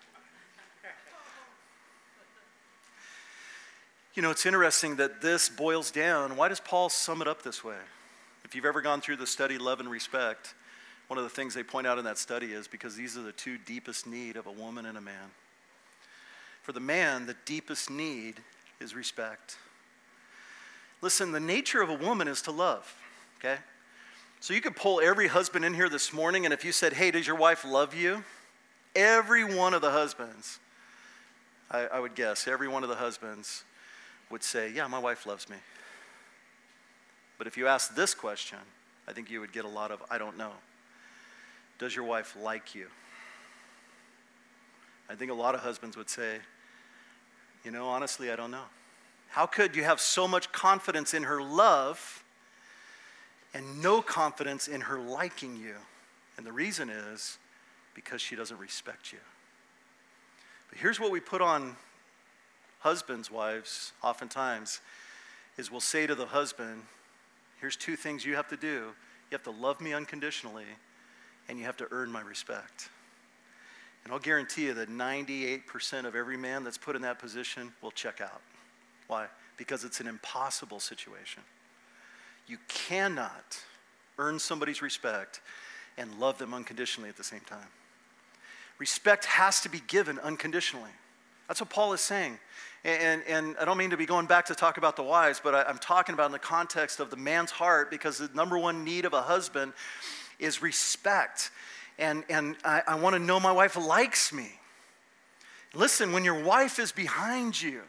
You know, it's interesting that this boils down. Why does Paul sum it up this way? If you've ever gone through the study, Love and Respect, one of the things they point out in that study is because these are the two deepest need of a woman and a man. For the man, the deepest need is respect. Listen, the nature of a woman is to love, okay? So you could pull every husband in here this morning, and if you said, hey, does your wife love you? Every one of the husbands, I would guess, every one of the husbands would say, yeah, my wife loves me. But if you ask this question, I think you would get a lot of, I don't know. Does your wife like you? I think a lot of husbands would say, you know, honestly, I don't know. How could you have so much confidence in her love and no confidence in her liking you? And the reason is because she doesn't respect you. But here's what we put on husbands, wives, oftentimes, is we'll say to the husband, here's two things you have to do. You have to love me unconditionally, and you have to earn my respect. And I'll guarantee you that 98% of every man that's put in that position will check out. Why? Because it's an impossible situation. You cannot earn somebody's respect and love them unconditionally at the same time. Respect has to be given unconditionally. That's what Paul is saying. And I don't mean to be going back to talk about the wives, but I'm talking about in the context of the man's heart, because the number one need of a husband is respect. And I want to know my wife likes me. Listen, when your wife is behind you,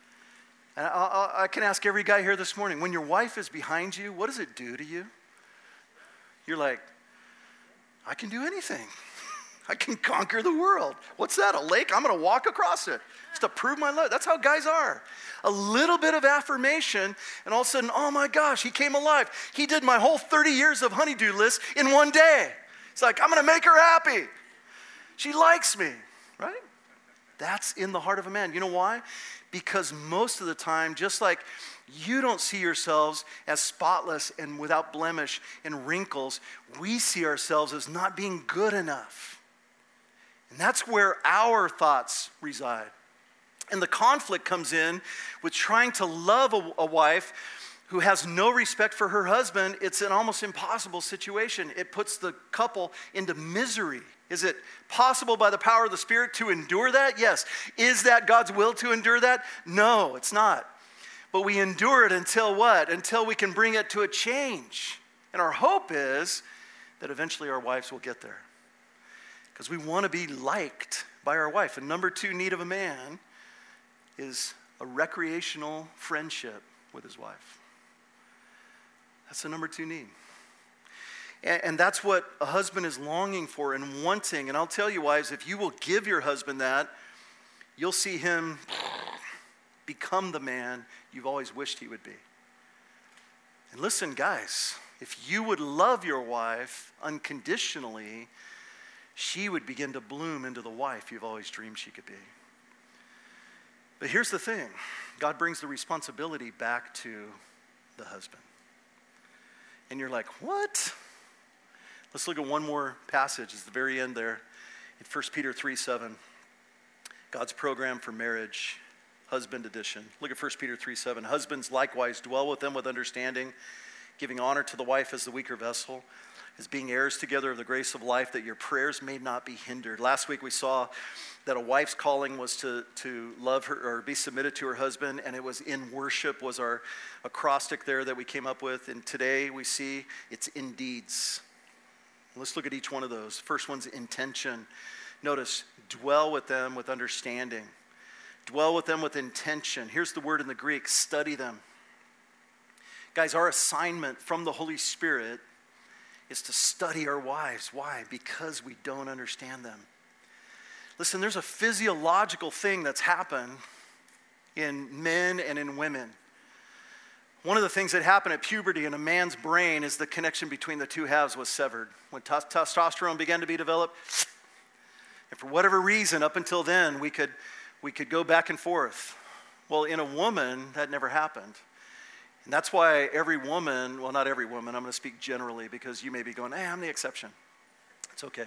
and I can ask every guy here this morning, when your wife is behind you, what does it do to you? You're like, I can do anything. I can conquer the world. What's that, a lake? I'm going to walk across it just to prove my love. That's how guys are. A little bit of affirmation, and all of a sudden, oh my gosh, he came alive. He did my whole 30 years of honeydew list in one day. It's like, I'm going to make her happy. She likes me, right? That's in the heart of a man. You know why? Because most of the time, just like you don't see yourselves as spotless and without blemish and wrinkles, we see ourselves as not being good enough. And that's where our thoughts reside. And the conflict comes in with trying to love a wife who has no respect for her husband. It's an almost impossible situation. It puts the couple into misery. Is it possible by the power of the Spirit to endure that? Yes. Is that God's will to endure that? No, it's not. But we endure it until what? Until we can bring it to a change. And our hope is that eventually our wives will get there. Because we want to be liked by our wife. And number two need of a man is a recreational friendship with his wife. That's the number two need. And that's what a husband is longing for and wanting. And I'll tell you, wives, if you will give your husband that, you'll see him become the man you've always wished he would be. And listen, guys, if you would love your wife unconditionally, she would begin to bloom into the wife you've always dreamed she could be. But here's the thing. God brings the responsibility back to the husband. And you're like, what? Let's look at one more passage. It's the very end there. In 1 Peter 3:7. God's program for marriage, husband edition. Look at 1 Peter 3:7. Husbands likewise dwell with them with understanding, giving honor to the wife as the weaker vessel, as being heirs together of the grace of life, that your prayers may not be hindered. Last week we saw that a wife's calling was to love her or be submitted to her husband, and it was in worship was our acrostic there that we came up with. And today we see it's in deeds. Let's look at each one of those. First one's intention. Notice, dwell with them with understanding. Dwell with them with intention. Here's the word in the Greek, study them. Guys, our assignment from the Holy Spirit is to study our wives. Why? Because we don't understand them. Listen, there's a physiological thing that's happened in men and in women. One of the things that happened at puberty in a man's brain is the connection between the two halves was severed. When testosterone began to be developed, and for whatever reason, up until then, we could go back and forth. Well, in a woman, that never happened. And that's why every woman, well, not every woman, I'm going to speak generally because you may be going, hey, I'm the exception. It's okay.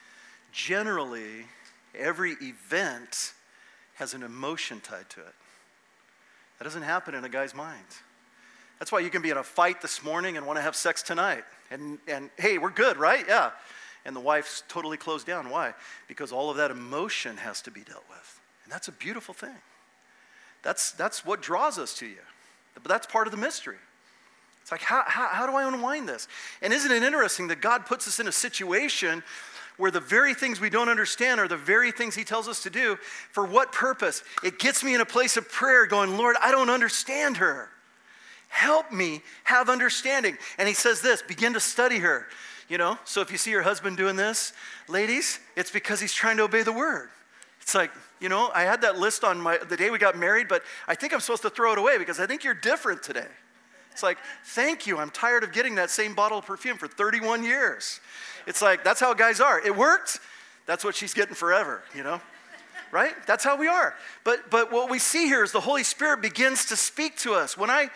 Generally, every event has an emotion tied to it. That doesn't happen in a guy's mind. That's why you can be in a fight this morning and want to have sex tonight. And hey, we're good, right? Yeah. And the wife's totally closed down. Why? Because all of that emotion has to be dealt with. And that's a beautiful thing. That's what draws us to you. But that's part of the mystery. It's like, how do I unwind this? And isn't it interesting that God puts us in a situation where the very things we don't understand are the very things he tells us to do. For what purpose? It gets me in a place of prayer going, Lord, I don't understand her. Help me have understanding. And he says this, begin to study her. You know, so if you see your husband doing this, ladies, it's because he's trying to obey the word. It's like, you know, I had that list on the day we got married, but I think I'm supposed to throw it away because I think you're different today. It's like, thank you. I'm tired of getting that same bottle of perfume for 31 years. It's like, that's how guys are. It worked. That's what she's getting forever, you know? Right? That's how we are. But what we see here is the Holy Spirit begins to speak to us. When I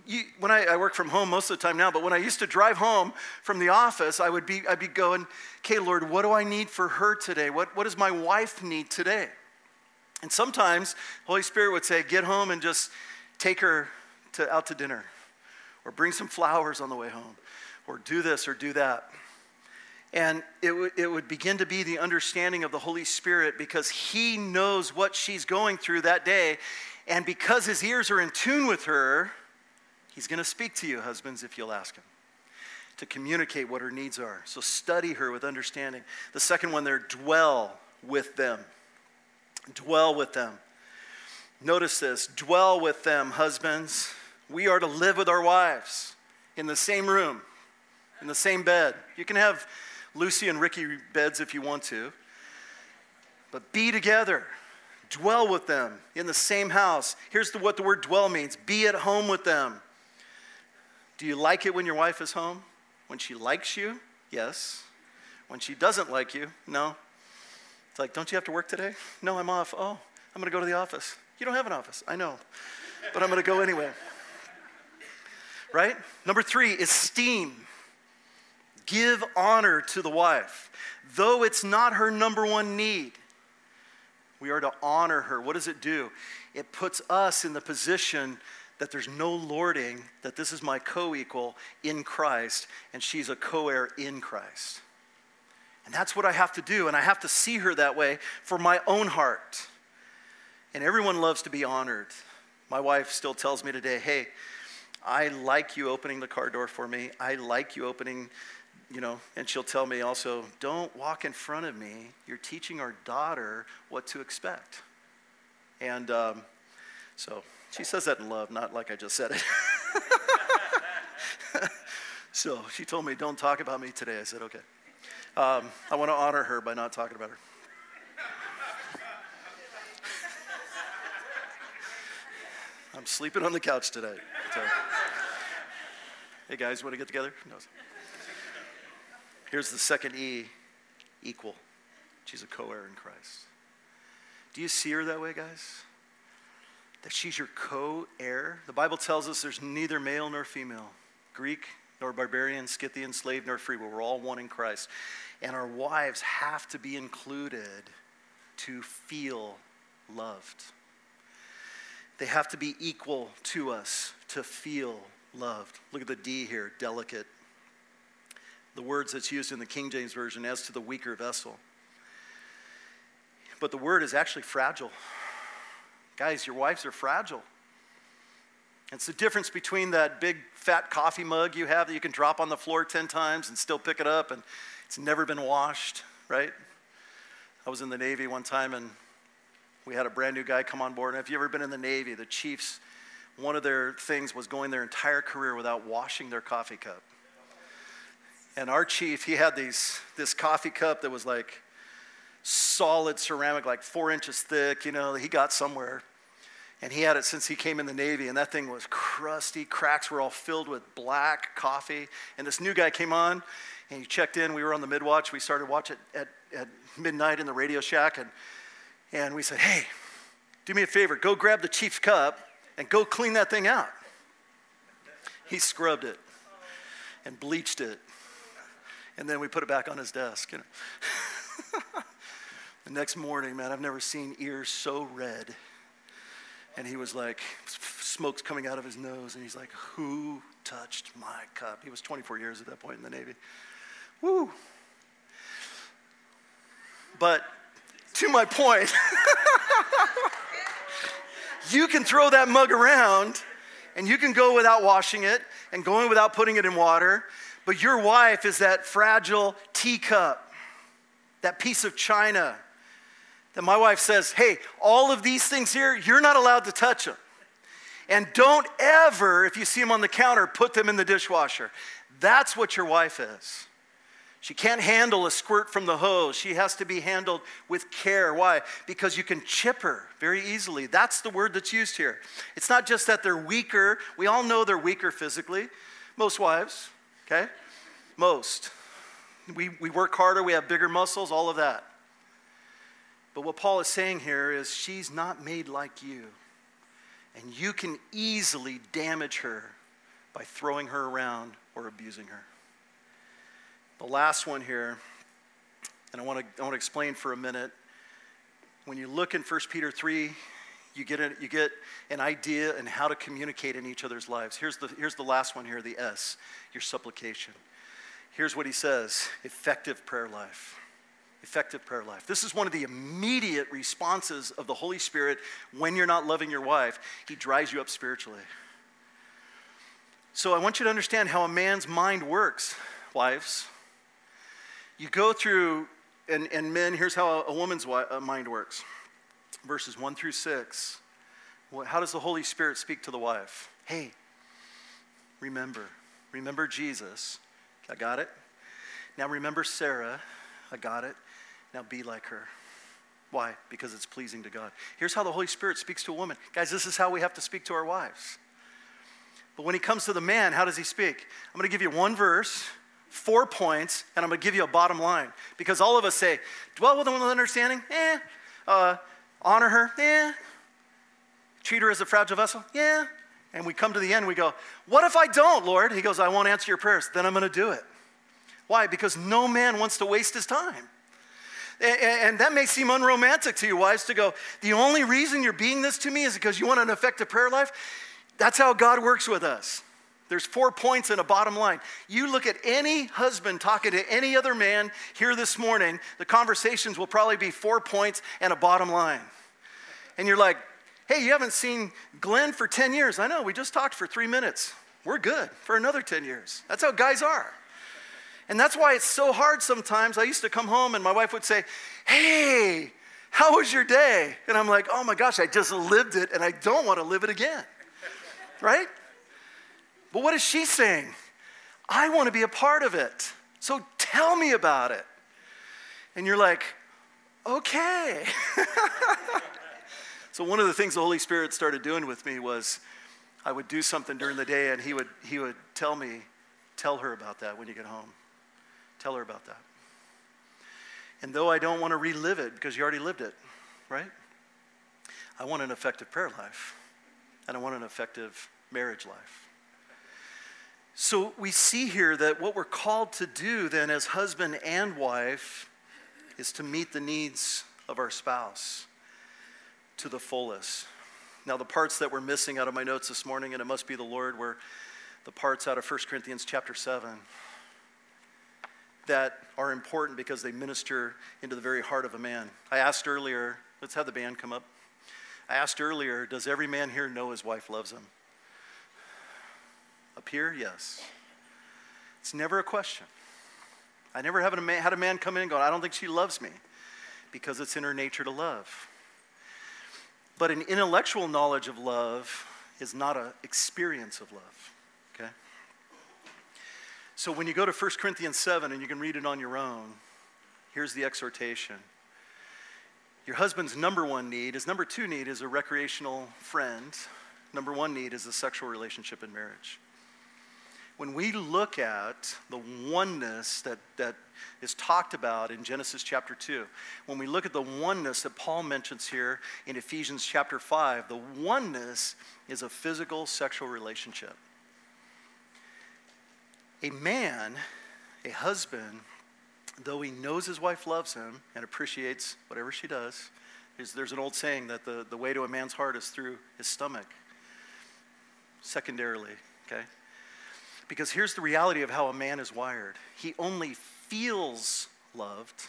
work from home most of the time now, but when I used to drive home from the office, I'd be going, okay, Lord, what do I need for her today? What does my wife need today? And sometimes Holy Spirit would say, get home and just take her out to dinner, or bring some flowers on the way home, or do this or do that. And it would begin to be the understanding of the Holy Spirit because he knows what she's going through that day. And because his ears are in tune with her, he's going to speak to you, husbands, if you'll ask him, to communicate what her needs are. So study her with understanding. The second one there, dwell with them. Dwell with them. Notice this, dwell with them, husbands. We are to live with our wives in the same room, in the same bed. You can have Lucy and Ricky beds if you want to, but be together. Dwell with them in the same house. Here's what the word dwell means. Be at home with them. Do you like it when your wife is home? When she likes you? Yes. When she doesn't like you? No. It's like, don't you have to work today? No, I'm off. Oh, I'm going to go to the office. You don't have an office. I know. But I'm going to go anyway. Right? Number 3, esteem. Give honor to the wife. Though it's not her number one need, we are to honor her. What does it do? It puts us in the position that there's no lording, that this is my co-equal in Christ, and she's a co-heir in Christ. And that's what I have to do, and I have to see her that way for my own heart. And everyone loves to be honored. My wife still tells me today, hey, I like you opening the car door for me. I like you opening, you know, and she'll tell me also, don't walk in front of me. You're teaching our daughter what to expect. And so she says that in love, not like I just said it. So she told me, don't talk about me today. I said, okay. I want to honor her by not talking about her. I'm sleeping on the couch today. So. Hey guys, want to get together? No. Here's the second E, equal. She's a co-heir in Christ. Do you see her that way, guys? That she's your co-heir? The Bible tells us there's neither male nor female, Greek nor barbarian, Scythian, slave nor free, but we're all one in Christ. And our wives have to be included to feel loved. They have to be equal to us to feel loved. Look at the D here, delicate. The words that's used in the King James Version as to the weaker vessel. But the word is actually fragile. Guys, your wives are fragile. It's the difference between that big fat coffee mug you have that you can drop on the floor 10 times and still pick it up and it's never been washed, right? I was in the Navy one time and we had a brand new guy come on board. And if you've ever been in the Navy, the chiefs, one of their things was going their entire career without washing their coffee cup. And our chief, he had this coffee cup that was like solid ceramic, like 4 inches thick, you know, he got somewhere. And he had it since he came in the Navy, and that thing was crusty. Cracks were all filled with black coffee. And this new guy came on, and he checked in. We were on the mid-watch. We started watch at midnight in the Radio Shack, and we said, hey, do me a favor. Go grab the chief's cup and go clean that thing out. He scrubbed it and bleached it. And then we put it back on his desk. The next morning, man, I've never seen ears so red. And he was like, smoke's coming out of his nose. And he's like, who touched my cup? He was 24 years at that point in the Navy. Woo. But to my point, you can throw that mug around and you can go without washing it and going without putting it in water. But your wife is that fragile teacup, that piece of china that my wife says, hey, all of these things here, you're not allowed to touch them. And don't ever, if you see them on the counter, put them in the dishwasher. That's what your wife is. She can't handle a squirt from the hose. She has to be handled with care. Why? Because you can chip her very easily. That's the word that's used here. It's not just that they're weaker. We all know they're weaker physically. Most wives, okay? Most. We work harder. We have bigger muscles, all of that. But what Paul is saying here is she's not made like you. And you can easily damage her by throwing her around or abusing her. The last one here, and I want to explain for a minute. When you look in 1 Peter 3, you get an idea in how to communicate in each other's lives. Here's the last one here, the S, your supplication. Here's what he says, effective prayer life. Effective prayer life. This is one of the immediate responses of the Holy Spirit when you're not loving your wife. He dries you up spiritually. So I want you to understand how a man's mind works, wives. You go through, and men, here's how a woman's mind works. Verses 1 through 6. How does the Holy Spirit speak to the wife? Hey, remember Jesus. I got it. Now remember Sarah. I got it. Now be like her. Why? Because it's pleasing to God. Here's how the Holy Spirit speaks to a woman. Guys, this is how we have to speak to our wives. But when he comes to the man, how does he speak? I'm going to give you one verse, 4 points, and I'm going to give you a bottom line. Because all of us say, dwell with them with understanding, honor her, treat her as a fragile vessel, and we come to the end, we go, what if I don't, Lord? He goes, I won't answer your prayers. Then I'm going to do it. Why? Because no man wants to waste his time. And that may seem unromantic to you, wives, to go, the only reason you're being this to me is because you want an effective prayer life? That's how God works with us. There's 4 points and a bottom line. You look at any husband talking to any other man here this morning, the conversations will probably be 4 points and a bottom line. And you're like, hey, you haven't seen Glenn for 10 years. I know, we just talked for 3 minutes. We're good for another 10 years. That's how guys are. And that's why it's so hard sometimes. I used to come home and my wife would say, hey, how was your day? And I'm like, oh my gosh, I just lived it and I don't want to live it again. Right? But what is she saying? I want to be a part of it. So tell me about it. And you're like, okay. So one of the things the Holy Spirit started doing with me was I would do something during the day and he would tell me, tell her about that when you get home. Tell her about that. And though I don't want to relive it because you already lived it, right? I want an effective prayer life. And I want an effective marriage life. So we see here that what we're called to do then as husband and wife is to meet the needs of our spouse to the fullest. Now the parts that we're missing out of my notes this morning, and it must be the Lord, were the parts out of 1 Corinthians chapter 7 that are important because they minister into the very heart of a man. I asked earlier, let's have the band come up. I asked earlier, does every man here know his wife loves him? Up here, yes. It's never a question. I never had a man come in and go, I don't think she loves me, because it's in her nature to love. But an intellectual knowledge of love is not an experience of love, okay? So when you go to 1 Corinthians 7, and you can read it on your own, here's the exhortation. Your husband's number 1 need, his number 2 need is a recreational friend. Number 1 need is a sexual relationship in marriage. When we look at the oneness that is talked about in Genesis chapter 2, when we look at the oneness that Paul mentions here in Ephesians chapter 5, the oneness is a physical sexual relationship. A man, a husband, though he knows his wife loves him and appreciates whatever she does, there's an old saying that the way to a man's heart is through his stomach, secondarily, okay? Because here's the reality of how a man is wired. He only feels loved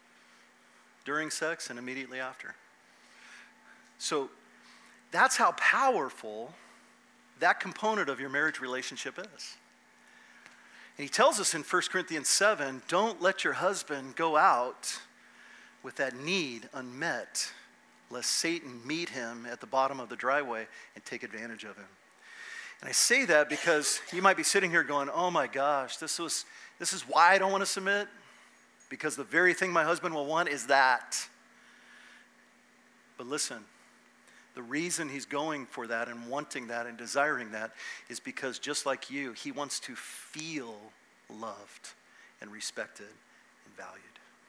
during sex and immediately after. So that's how powerful that component of your marriage relationship is. And he tells us in 1 Corinthians 7, don't let your husband go out with that need unmet, lest Satan meet him at the bottom of the driveway and take advantage of him. And I say that because you might be sitting here going, oh my gosh, this is why I don't want to submit, because the very thing my husband will want is that. But listen, the reason he's going for that and wanting that and desiring that is because just like you, he wants to feel loved and respected and valued.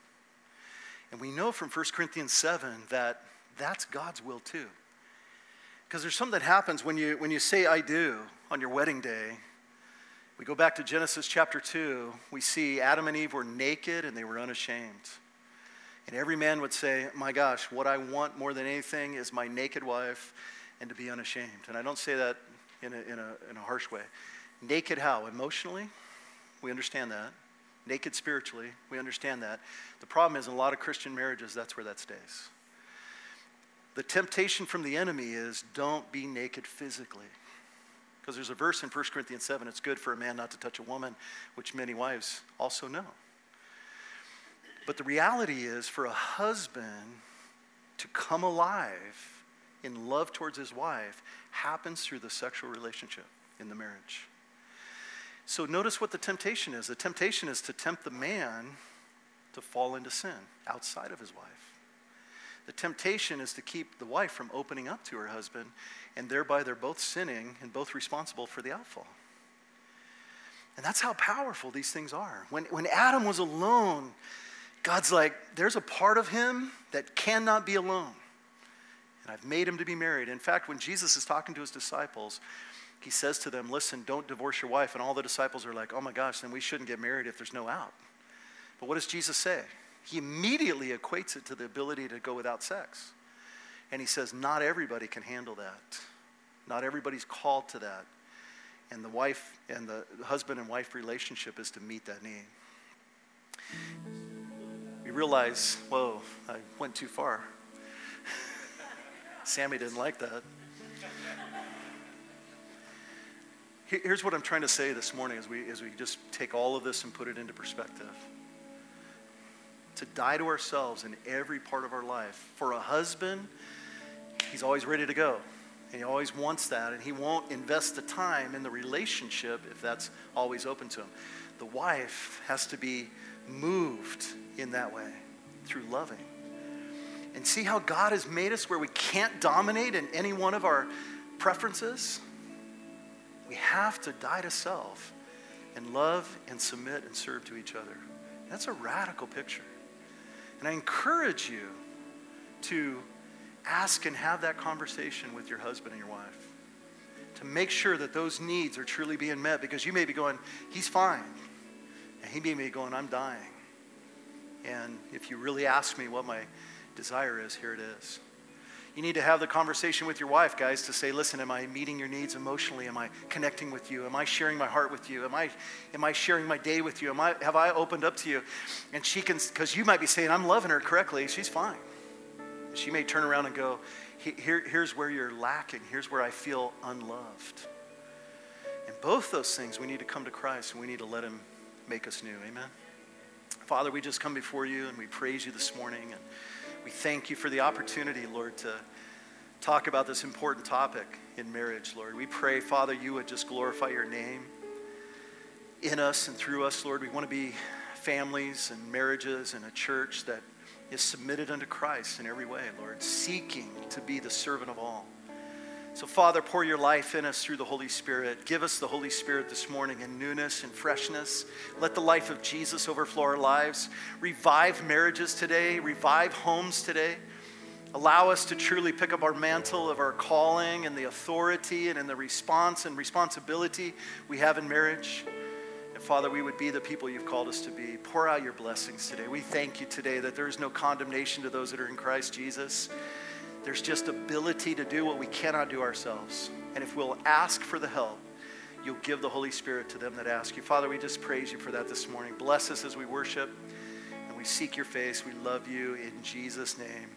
And we know from 1 Corinthians 7 that that's God's will too. Because there's something that happens when you say I do on your wedding day. We go back to Genesis chapter 2. We see Adam and Eve were naked and they were unashamed. And every man would say, my gosh, what I want more than anything is my naked wife and to be unashamed. And I don't say that in a harsh way. Naked how? Emotionally? We understand that. Naked spiritually? We understand that. The problem is in a lot of Christian marriages, that's where that stays. The temptation from the enemy is don't be naked physically. Because there's a verse in 1 Corinthians 7, it's good for a man not to touch a woman, which many wives also know. But the reality is for a husband to come alive in love towards his wife happens through the sexual relationship in the marriage. So notice what the temptation is. The temptation is to tempt the man to fall into sin outside of his wife. The temptation is to keep the wife from opening up to her husband, and thereby they're both sinning and both responsible for the outfall. And that's how powerful these things are. When Adam was alone, God's like, there's a part of him that cannot be alone. And I've made him to be married. In fact, when Jesus is talking to his disciples, he says to them, listen, don't divorce your wife. And all the disciples are like, oh my gosh, then we shouldn't get married if there's no out. But what does Jesus say? He immediately equates it to the ability to go without sex. And he says, not everybody can handle that. Not everybody's called to that. And the wife and the husband and wife relationship is to meet that need. We realize, whoa, I went too far. Sammy didn't like that. Here's what I'm trying to say this morning as we just take all of this and put it into perspective. To die to ourselves in every part of our life. For a husband, he's always ready to go. And he always wants that. And he won't invest the time in the relationship if that's always open to him. The wife has to be moved in that way through loving. And see how God has made us where we can't dominate in any one of our preferences? We have to die to self and love and submit and serve to each other. That's a radical picture. And I encourage you to ask and have that conversation with your husband and your wife to make sure that those needs are truly being met, because you may be going, he's fine. And he may be going, I'm dying. And if you really ask me what my desire is, here it is. You need to have the conversation with your wife, guys, to say, listen, am I meeting your needs emotionally? Am I connecting with you? Am I sharing my heart with you? Am I sharing my day with you? Have I opened up to you? And she can, because you might be saying, I'm loving her correctly. She's fine. She may turn around and go, here's where you're lacking. Here's where I feel unloved. And both those things, we need to come to Christ and we need to let him make us new. Amen? Father, we just come before you and we praise you this morning. And we thank you for the opportunity, Lord, to talk about this important topic in marriage, Lord. We pray, Father, you would just glorify your name in us and through us, Lord. We want to be families and marriages and a church that is submitted unto Christ in every way, Lord, seeking to be the servant of all. So, Father, pour your life in us through the Holy Spirit. Give us the Holy Spirit this morning in newness and freshness. Let the life of Jesus overflow our lives. Revive marriages today. Revive homes today. Allow us to truly pick up our mantle of our calling and the authority and in the response and responsibility we have in marriage. And And Father, we would be the people you've called us to be. Pour out your blessings today. We thank you today that there is no condemnation to those that are in Christ Jesus. There's just ability to do what we cannot do ourselves. And if we'll ask for the help, you'll give the Holy Spirit to them that ask you. Father, we just praise you for that this morning. Bless us as we worship and we seek your face. We love you in Jesus' name.